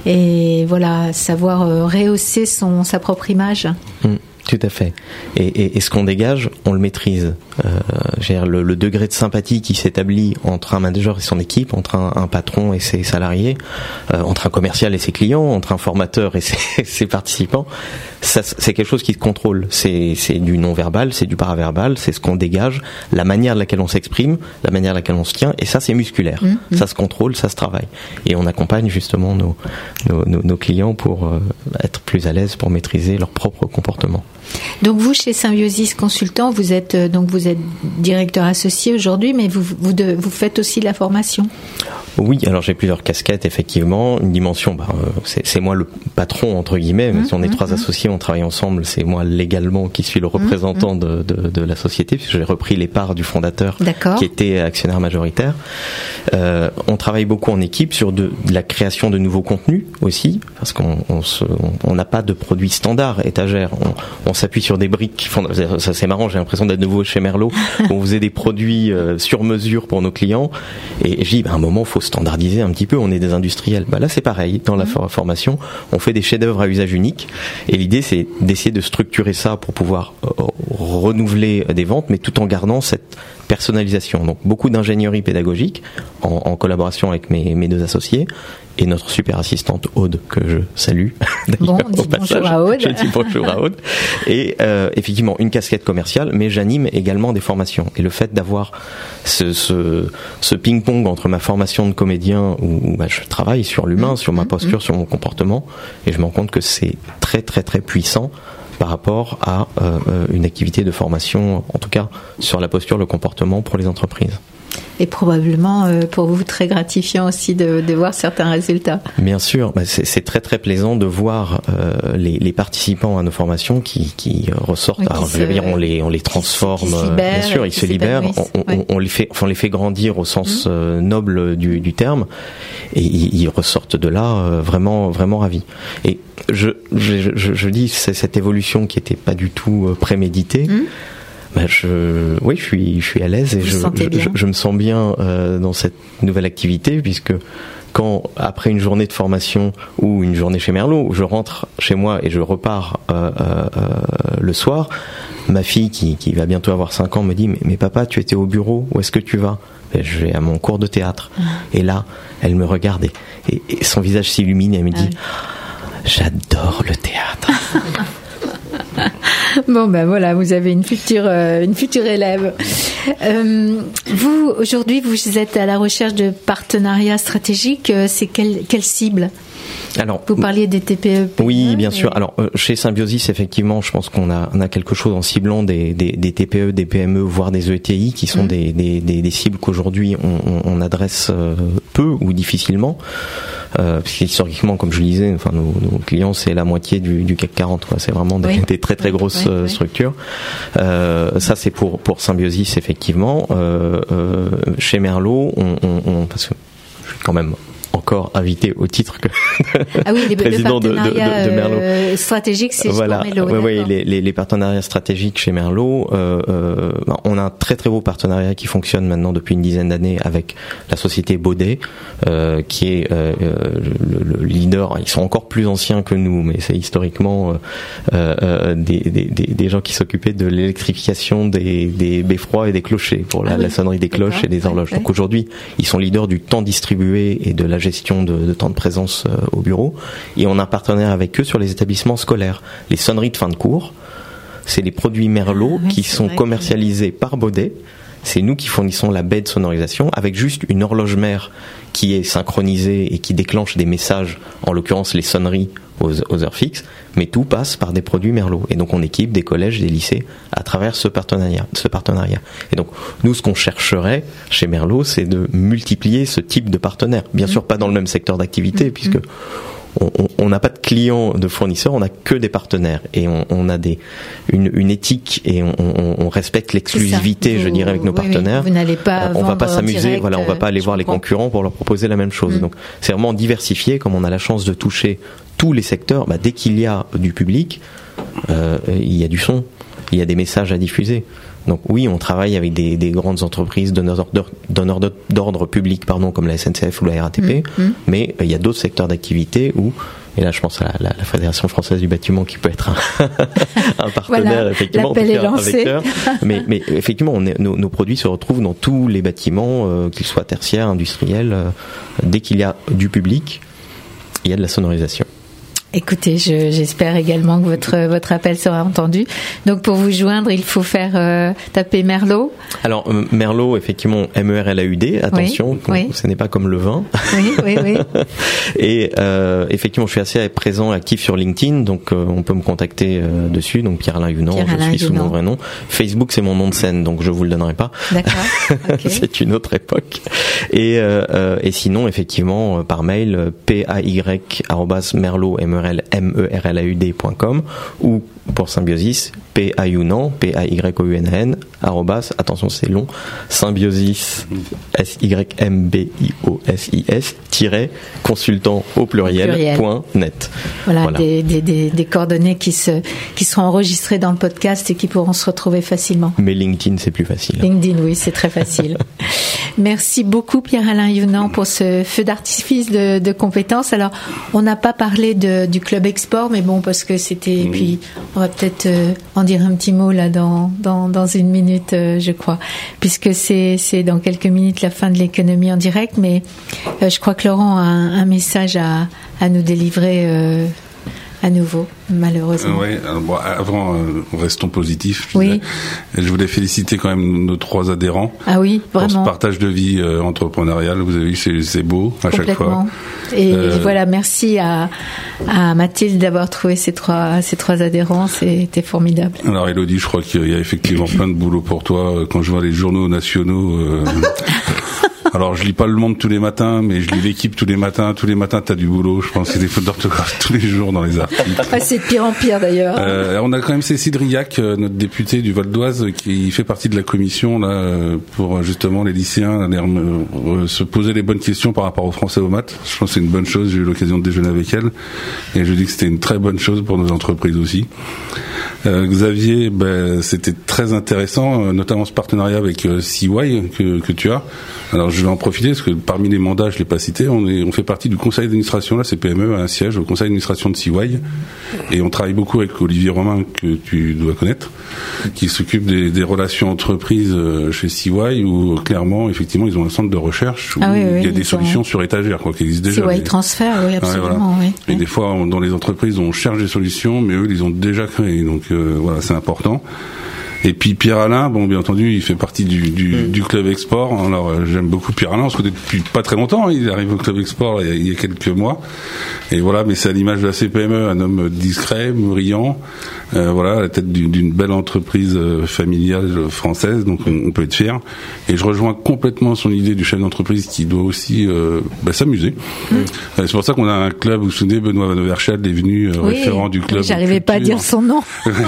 et voilà, savoir euh, rehausser son sa propre image. Mmh. Tout à fait. Et, et, et ce qu'on dégage, on le maîtrise. Euh, le, le degré de sympathie qui s'établit entre un manager et son équipe, entre un, un patron et ses salariés, euh, entre un commercial et ses clients, entre un formateur et ses, ses participants, ça, c'est quelque chose qui se contrôle. C'est, c'est du non-verbal, c'est du paraverbal, c'est ce qu'on dégage, la manière de laquelle on s'exprime, la manière de laquelle on se tient, et ça c'est musculaire. Mmh. Ça se contrôle, ça se travaille. Et on accompagne justement nos, nos, nos, nos clients pour euh, être plus à l'aise, pour maîtriser leur propre comportement. Donc vous, chez Symbiosis Consultant, vous êtes donc vous êtes directeur associé aujourd'hui, mais vous vous, de, vous faites aussi de la formation. Oui, alors j'ai plusieurs casquettes, effectivement. Une dimension, bah, euh, c'est, c'est moi le patron, entre guillemets, même mmh, si on est mmh, trois mmh. associés, on travaille ensemble, c'est moi légalement qui suis le représentant mmh, de, de, de la société, puisque j'ai repris les parts du fondateur D'accord. qui était actionnaire majoritaire. Euh, on travaille beaucoup en équipe sur de, de la création de nouveaux contenus aussi, parce qu'on on se, on n'a pas de produits standards, étagères. On, on s'appuie sur des briques qui font, ça c'est marrant, j'ai l'impression d'être nouveau chez Merlot, où on faisait des produits euh, sur mesure pour nos clients, et, et je dis, bah, à un moment, faut standardiser un petit peu, on est des industriels. Bah là c'est pareil, dans la mmh. formation, on fait des chefs-d'œuvre à usage unique, et l'idée c'est d'essayer de structurer ça pour pouvoir euh, renouveler des ventes, mais tout en gardant cette personnalisation. Donc beaucoup d'ingénierie pédagogique en, en collaboration avec mes, mes deux associés et notre super assistante Aude que je salue. Bon, on dit bonjour à Aude. Je dis bonjour à Aude. Et euh, effectivement une casquette commerciale, mais j'anime également des formations. Et le fait d'avoir ce, ce, ce ping-pong entre ma formation de comédien où, où bah, je travaille sur l'humain, mmh. sur ma posture, mmh. sur mon comportement, et je me rends compte que c'est très très très puissant par rapport à euh, une activité de formation, en tout cas sur la posture, le comportement pour les entreprises. Et probablement euh, pour vous très gratifiant aussi de, de voir certains résultats. Bien sûr, bah c'est, c'est très très plaisant de voir euh, les, les participants à nos formations qui, qui ressortent. Oui, qui alors, se, je veux dire, on les on les transforme. Qui se libèrent, bien sûr, ils se libèrent. On, on, oui. on les fait, enfin, on les fait grandir au sens mmh. euh, noble du, du terme, et ils, ils ressortent de là euh, vraiment vraiment ravis. Et je je, je, je dis c'est cette évolution qui était pas du tout euh, préméditée. Mmh. Ben je, oui, je suis, je suis à l'aise et je, je, je, je me sens bien euh, dans cette nouvelle activité, puisque quand après une journée de formation ou une journée chez Merlot, où je rentre chez moi et je repars euh, euh, le soir, ma fille qui, qui va bientôt avoir cinq ans me dit mais, mais papa, tu étais au bureau, où est-ce que tu vas? Ben, je vais à mon cours de théâtre. Mmh. Et là, elle me regarde et, et, et son visage s'illumine et elle me dit ah, j'adore le théâtre. Bon ben voilà, vous avez une future euh, une future élève. Euh, vous aujourd'hui, vous êtes à la recherche de partenariats stratégiques. Euh, c'est quelle quelle cible? Alors, vous parliez des T P E. P M E oui, bien sûr. Alors, euh, chez Symbiosis, effectivement, je pense qu'on a, on a quelque chose en ciblant des, des, des T P E, des P M E, voire des E T I, qui sont mmh. des, des, des, des cibles qu'aujourd'hui on, on, on adresse euh, peu ou difficilement. Euh, parce qu'historiquement, comme je le disais, enfin, nos, nos clients, c'est la moitié du, du C A C quarante, quoi. C'est vraiment des, oui. des très très grosses oui, oui, structures. Oui. Euh, ça, c'est pour pour Symbiosis, effectivement. Euh, euh, chez Merlot, on, on, on, parce que je suis quand même encore invité au titre que ah oui, les, président de, de, de, de Merlot. Euh, stratégique, c'est voilà. Merlot. Oui, oui, les, les, les partenariats stratégiques chez Merlot. Euh, euh, on a un très très beau partenariat qui fonctionne maintenant depuis une dizaine d'années avec la société Baudet, euh, qui est euh, le, le leader. Ils sont encore plus anciens que nous, mais c'est historiquement euh, euh, des, des, des, des gens qui s'occupaient de l'électrification des, des beffrois et des clochers pour la, ah oui. la sonnerie des cloches D'accord. et des horloges. Ouais, Donc ouais. aujourd'hui, ils sont leaders du temps distribué et de la gestion de, de temps de présence euh, au bureau, et on a un partenaire avec eux sur les établissements scolaires. Les sonneries de fin de cours, c'est les produits Merlot ah, oui, qui sont commercialisés que... par Baudet. C'est nous qui fournissons la baie de sonorisation avec juste une horloge mère qui est synchronisée et qui déclenche des messages, en l'occurrence les sonneries aux, aux heures fixes, mais tout passe par des produits Merlot. Et donc on équipe des collèges, des lycées à travers ce partenariat. Ce partenariat. Et donc nous, ce qu'on chercherait chez Merlot, c'est de multiplier ce type de partenaires. Bien mmh. sûr, pas dans le même secteur d'activité, mmh. puisque on n'a pas de clients, de fournisseurs, on n'a que des partenaires, et on, on a des une, une éthique, et on, on, on respecte l'exclusivité, vous, je dirais, avec nos oui, partenaires. Oui, vous n'allez pas on, on va pas s'amuser, direct, voilà, on va pas aller voir comprends. les concurrents pour leur proposer la même chose. Mmh. Donc c'est vraiment diversifié, comme on a la chance de toucher tous les secteurs. Bah, dès qu'il y a du public, euh, il y a du son, il y a des messages à diffuser. Donc oui, on travaille avec des, des grandes entreprises donneurs d'ordre, d'ordre public, pardon, comme la S N C F ou la R A T P, mmh, mmh. mais il y a d'autres secteurs d'activité où, et là je pense à la, la, la Fédération Française du Bâtiment qui peut être un, un partenaire, voilà, effectivement, l'appel est lancé. Un vecteur. mais, mais effectivement, on est, nos, nos produits se retrouvent dans tous les bâtiments, euh, qu'ils soient tertiaires, industriels. Euh, dès qu'il y a du public, il y a de la sonorisation. Écoutez, je, j'espère également que votre votre appel sera entendu. Donc pour vous joindre, il faut faire euh, taper Merlot. Alors euh, Merlot, effectivement, M E R L A U D. Attention, oui, oui. Ce n'est pas comme le vin. Oui, oui, oui. Et euh, effectivement, je suis assez présent, actif sur LinkedIn, donc euh, on peut me contacter euh, dessus. Donc Pierre-Alain Younan, je suis sous mon vrai nom. Facebook, c'est mon nom de scène, donc je vous le donnerai pas. D'accord. Okay. C'est une autre époque. Et euh, euh, et sinon, effectivement, euh, par mail, euh, p a y arobase merlot m e r l a u d point com ou pour Symbiosis, P A Younan, P A Y O U N A N, arrobas, attention c'est long, Symbiosis, S Y M B I O S I S, tiret, consultant au pluriel, pluriel. point net. Voilà, voilà. Des, des, des, des coordonnées qui, se, qui seront enregistrées dans le podcast et qui pourront se retrouver facilement. Mais LinkedIn, c'est plus facile. LinkedIn, oui, c'est très facile. Merci beaucoup Pierre-Alain Younan pour ce feu d'artifice de, de compétences. Alors, on n'a pas parlé de, du Club Export, mais bon, parce que c'était... Mmh. Puis, on va peut-être euh, en dire un petit mot là dans, dans, dans une minute, euh, je crois, puisque c'est, c'est dans quelques minutes la fin de l'économie en direct, mais euh, je crois que Laurent a un, un message à, à nous délivrer euh, à nouveau, malheureusement. Euh, ouais, alors, bon, avant, euh, restons positifs. Je, oui. disais. Je voulais féliciter quand même nos trois adhérents. Ah oui, vraiment. Pour ce partage de vie euh, entrepreneuriale. Vous avez vu, c'est, c'est beau à chaque fois. Et euh, voilà, merci à, à Mathilde d'avoir trouvé ces trois, ces trois adhérents. C'était formidable. Alors, Élodie, je crois qu'il y a effectivement plein de boulot pour toi. Quand je vois les journaux nationaux, euh, alors je lis pas Le Monde tous les matins, mais je lis L'Équipe tous les matins. Tous les matins, t'as du boulot. Je pense que c'est des fautes d'orthographe tous les jours dans les articles. Ah, c'est de pire en pire d'ailleurs. Euh, on a quand même Cécile Drillac, notre députée du Val d'Oise, qui fait partie de la commission là pour justement les lycéens aller euh, se poser les bonnes questions par rapport aux français aux maths. Je pense que c'est une bonne chose. J'ai eu l'occasion de déjeuner avec elle et je dis que c'était une très bonne chose pour nos entreprises aussi. Euh, Xavier, ben, c'était très intéressant, notamment ce partenariat avec euh, C Y que, que tu as. Alors je vais en profiter parce que parmi les mandats, je l'ai pas cité, on, est, on fait partie du conseil d'administration, là c'est P M E, a un siège au conseil d'administration de C Y et on travaille beaucoup avec Olivier Romain que tu dois connaître, qui s'occupe des, des relations entreprises chez C Y où clairement, effectivement, ils ont un centre de recherche où ah oui, oui, il y a des solutions ont... sur étagère quoi, qui existent déjà. C Y mais... Transfert, oui, absolument. Ouais, voilà. oui. Et des fois, on, dans les entreprises, on cherche des solutions, mais eux, ils ont déjà créé, donc euh, voilà, c'est important. Et puis Pierre-Alain, bon, bien entendu, il fait partie du, du, mmh. du Club Export. Alors, euh, j'aime beaucoup Pierre-Alain, on se connaît depuis pas très longtemps. Hein. Il arrive au Club Export il y, a, il y a quelques mois. Et voilà, mais c'est à l'image de la C P M E, un homme discret, brillant, euh, voilà, à la tête d'une, d'une belle entreprise euh, familiale française, donc on, on peut être fier. Et je rejoins complètement son idée du chef d'entreprise qui doit aussi euh, bah, s'amuser. Mmh. Euh, c'est pour ça qu'on a un club, vous vous souvenez, Benoît Van Overschelde est venu euh, oui, référent du club. J'arrivais culture, pas à dire son nom.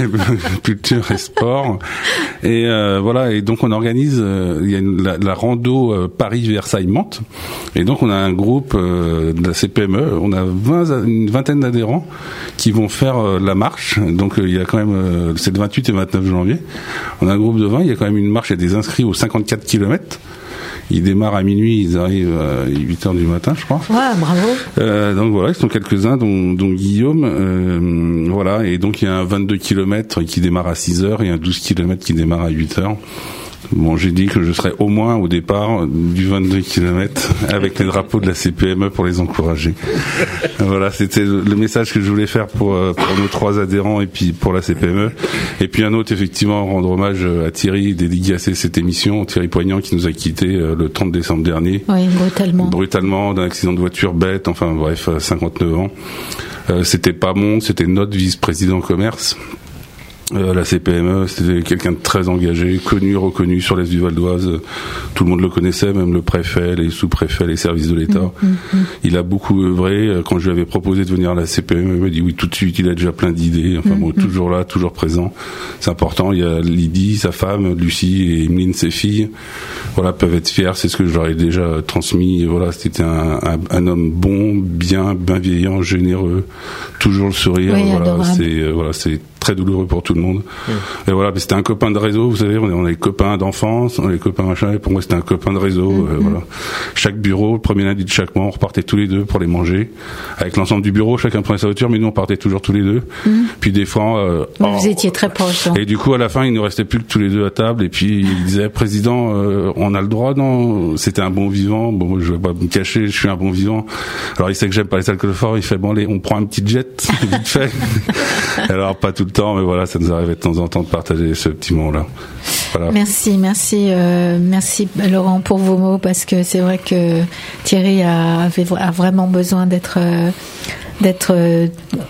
Culture et sport. Et euh, voilà, et donc on organise, euh, il y a une, la, la rando euh, Paris-Versailles-Mantes, et donc on a un groupe euh, de la C P M E, on a vingt, une vingtaine d'adhérents qui vont faire euh, la marche, donc euh, il y a quand même, euh, c'est le vingt-huit et vingt-neuf janvier, on a un groupe de vingt, il y a quand même une marche, il y a des inscrits aux cinquante-quatre kilomètres. Ils démarrent à minuit, ils arrivent à huit heures du matin, je crois. Ouais, bravo. Euh, donc voilà, ils sont quelques-uns, dont, dont Guillaume. Euh, voilà, et donc il y a un vingt-deux kilomètres qui démarre à six heures et un douze kilomètres qui démarre à huit heures. Bon, j'ai dit que je serais au moins au départ du vingt-deux kilomètres avec les drapeaux de la C P M E pour les encourager. Voilà, c'était le message que je voulais faire pour, pour nos trois adhérents et puis pour la C P M E. Et puis un autre, effectivement, rendre hommage à Thierry, dédicacé cette émission, Thierry Poignant qui nous a quittés le trente décembre dernier. Oui, brutalement. Brutalement, d'un accident de voiture bête, enfin bref, cinquante-neuf ans. Euh, c'était pas mon, c'était notre vice-président commerce. Euh, la C P M E, c'était quelqu'un de très engagé, connu, reconnu sur l'Est du Val d'Oise. Tout le monde le connaissait, même le préfet, les sous-préfets, les services de l'État. Mmh, mmh. Il a beaucoup œuvré. Quand je lui avais proposé de venir à la C P M E, il m'a dit oui tout de suite, il a déjà plein d'idées. Enfin mmh, bon, mmh. toujours là, toujours présent. C'est important. Il y a Lydie, sa femme, Lucie et Emeline, ses filles. Voilà, peuvent être fiers. C'est ce que je leur ai déjà transmis. Et voilà, c'était un, un, un homme bon, bien, bienveillant, généreux, toujours le sourire. Oui, voilà, adorable. c'est, voilà, c'est très douloureux pour tout le monde. Mmh. Et voilà, mais c'était un copain de réseau, vous savez, on est, on est copains d'enfance, on est copains machin, et pour moi c'était un copain de réseau. Mmh. Euh, voilà. Chaque bureau, le premier lundi de chaque mois, on repartait tous les deux pour les manger. Avec l'ensemble du bureau, chacun prenait sa voiture, mais nous on partait toujours tous les deux. Mmh. Puis des fois... Euh, vous oh, étiez très proches. Et du coup, à la fin, il ne restait plus que tous les deux à table, et puis il disait, président, euh, on a le droit, non? C'était un bon vivant. Bon, moi, je vais pas me cacher, je suis un bon vivant. Alors il sait que j'aime pas les alcools forts, il fait, bon, allez, on prend un petit jet, vite fait. Alors pas tout le temps, mais voilà, ça nous arrivait de temps en temps de partager ce petit moment-là. Voilà. Merci, merci, euh, merci Laurent pour vos mots, parce que c'est vrai que Thierry a, avait, a vraiment besoin d'être, euh, d'être euh,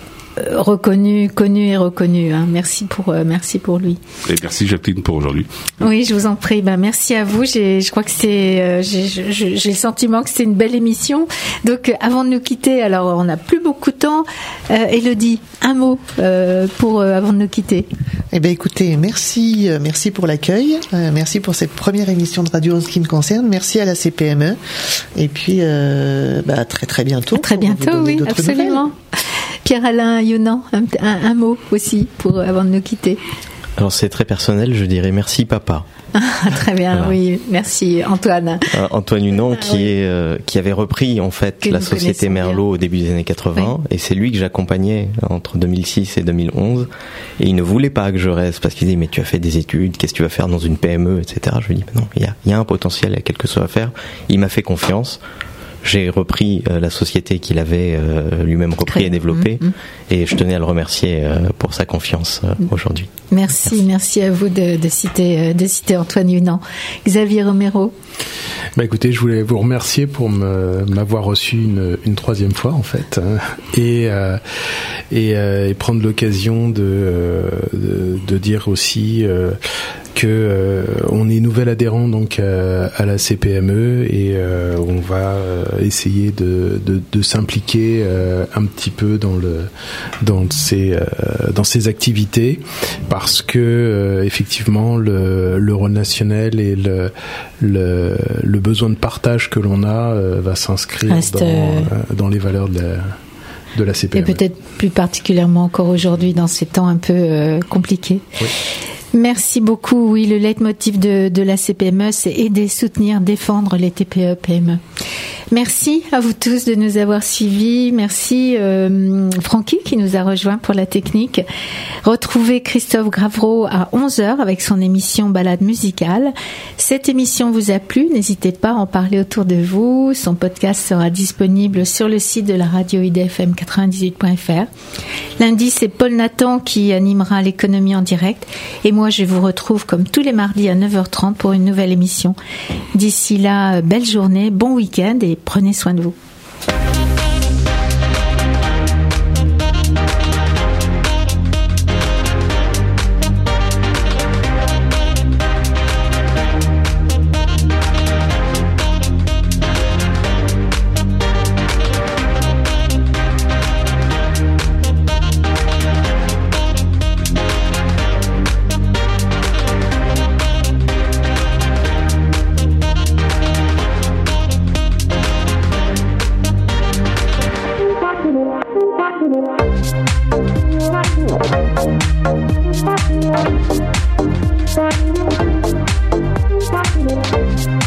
reconnu, connu et reconnu. Hein. Merci pour, euh, merci pour lui. Et merci Jacqueline pour aujourd'hui. Oui, je vous en prie. Ben merci à vous. J'ai, je crois que c'est, euh, j'ai, j'ai, j'ai le sentiment que c'est une belle émission. Donc, euh, avant de nous quitter, alors on n'a plus beaucoup de temps. Euh, Élodie, un mot euh, pour euh, avant de nous quitter. Eh ben écoutez, merci, euh, merci pour l'accueil, euh, merci pour cette première émission de radio en ce qui me concerne. Merci à la C P M E. Et puis, euh, bah très très bientôt. À très bientôt, oui, absolument. Pierre-Alain Yonnan, un, un, un mot aussi pour avant de nous quitter. Alors c'est très personnel, je dirais merci papa. Ah, très bien, voilà. Oui, merci Antoine. Euh, Antoine Hunan ah, qui oui. est euh, qui avait repris en fait que la société Merlot au début des années quatre-vingts, oui. Et c'est lui que j'accompagnais entre deux mille six et deux mille onze, et il ne voulait pas que je reste parce qu'il disait mais tu as fait des études, qu'est-ce que tu vas faire dans une P M E, et cetera. Je lui dis non, il y a il y a un potentiel, il y a quelque chose à faire. Il m'a fait confiance. J'ai repris euh, la société qu'il avait euh, lui-même repris Très et développée, mmh, mmh. Et je tenais à le remercier euh, pour sa confiance euh, aujourd'hui. Merci, merci, merci à vous de, de citer de citer Antoine Hunan. Xavier Romero. Bah écoutez, je voulais vous remercier pour me, m'avoir reçu une, une troisième fois en fait, hein, et, euh, et, euh, et prendre l'occasion de, euh, de, de dire aussi euh, que euh, on est nouvel adhérent donc euh, à la C P M E, et euh, on va euh, essayer de, de, de s'impliquer euh, un petit peu dans le dans ces euh, dans ces activités, parce que euh, effectivement le, le relationnel et le le, le besoin de partage que l'on a euh, va s'inscrire Reste, dans, euh, dans les valeurs de la de la C P M E. Et peut-être plus particulièrement encore aujourd'hui dans ces temps un peu euh, compliqués. Oui. Merci beaucoup. Oui, le leitmotiv de, de la C P M E, c'est aider, soutenir, défendre les T P E P M E. Merci à vous tous de nous avoir suivis. Merci euh, Francky qui nous a rejoint pour la technique. Retrouvez Christophe Gravreau à onze heures avec son émission Balade musicale. Cette émission vous a plu, n'hésitez pas à en parler autour de vous. Son podcast sera disponible sur le site de la radio I D F M quatre-vingt-dix-huit point F R. Lundi, c'est Paul Nathan qui animera l'économie en direct. Et moi, je vous retrouve comme tous les mardis à neuf heures trente pour une nouvelle émission. D'ici là, belle journée, bon week-end et prenez soin de vous. Thank you.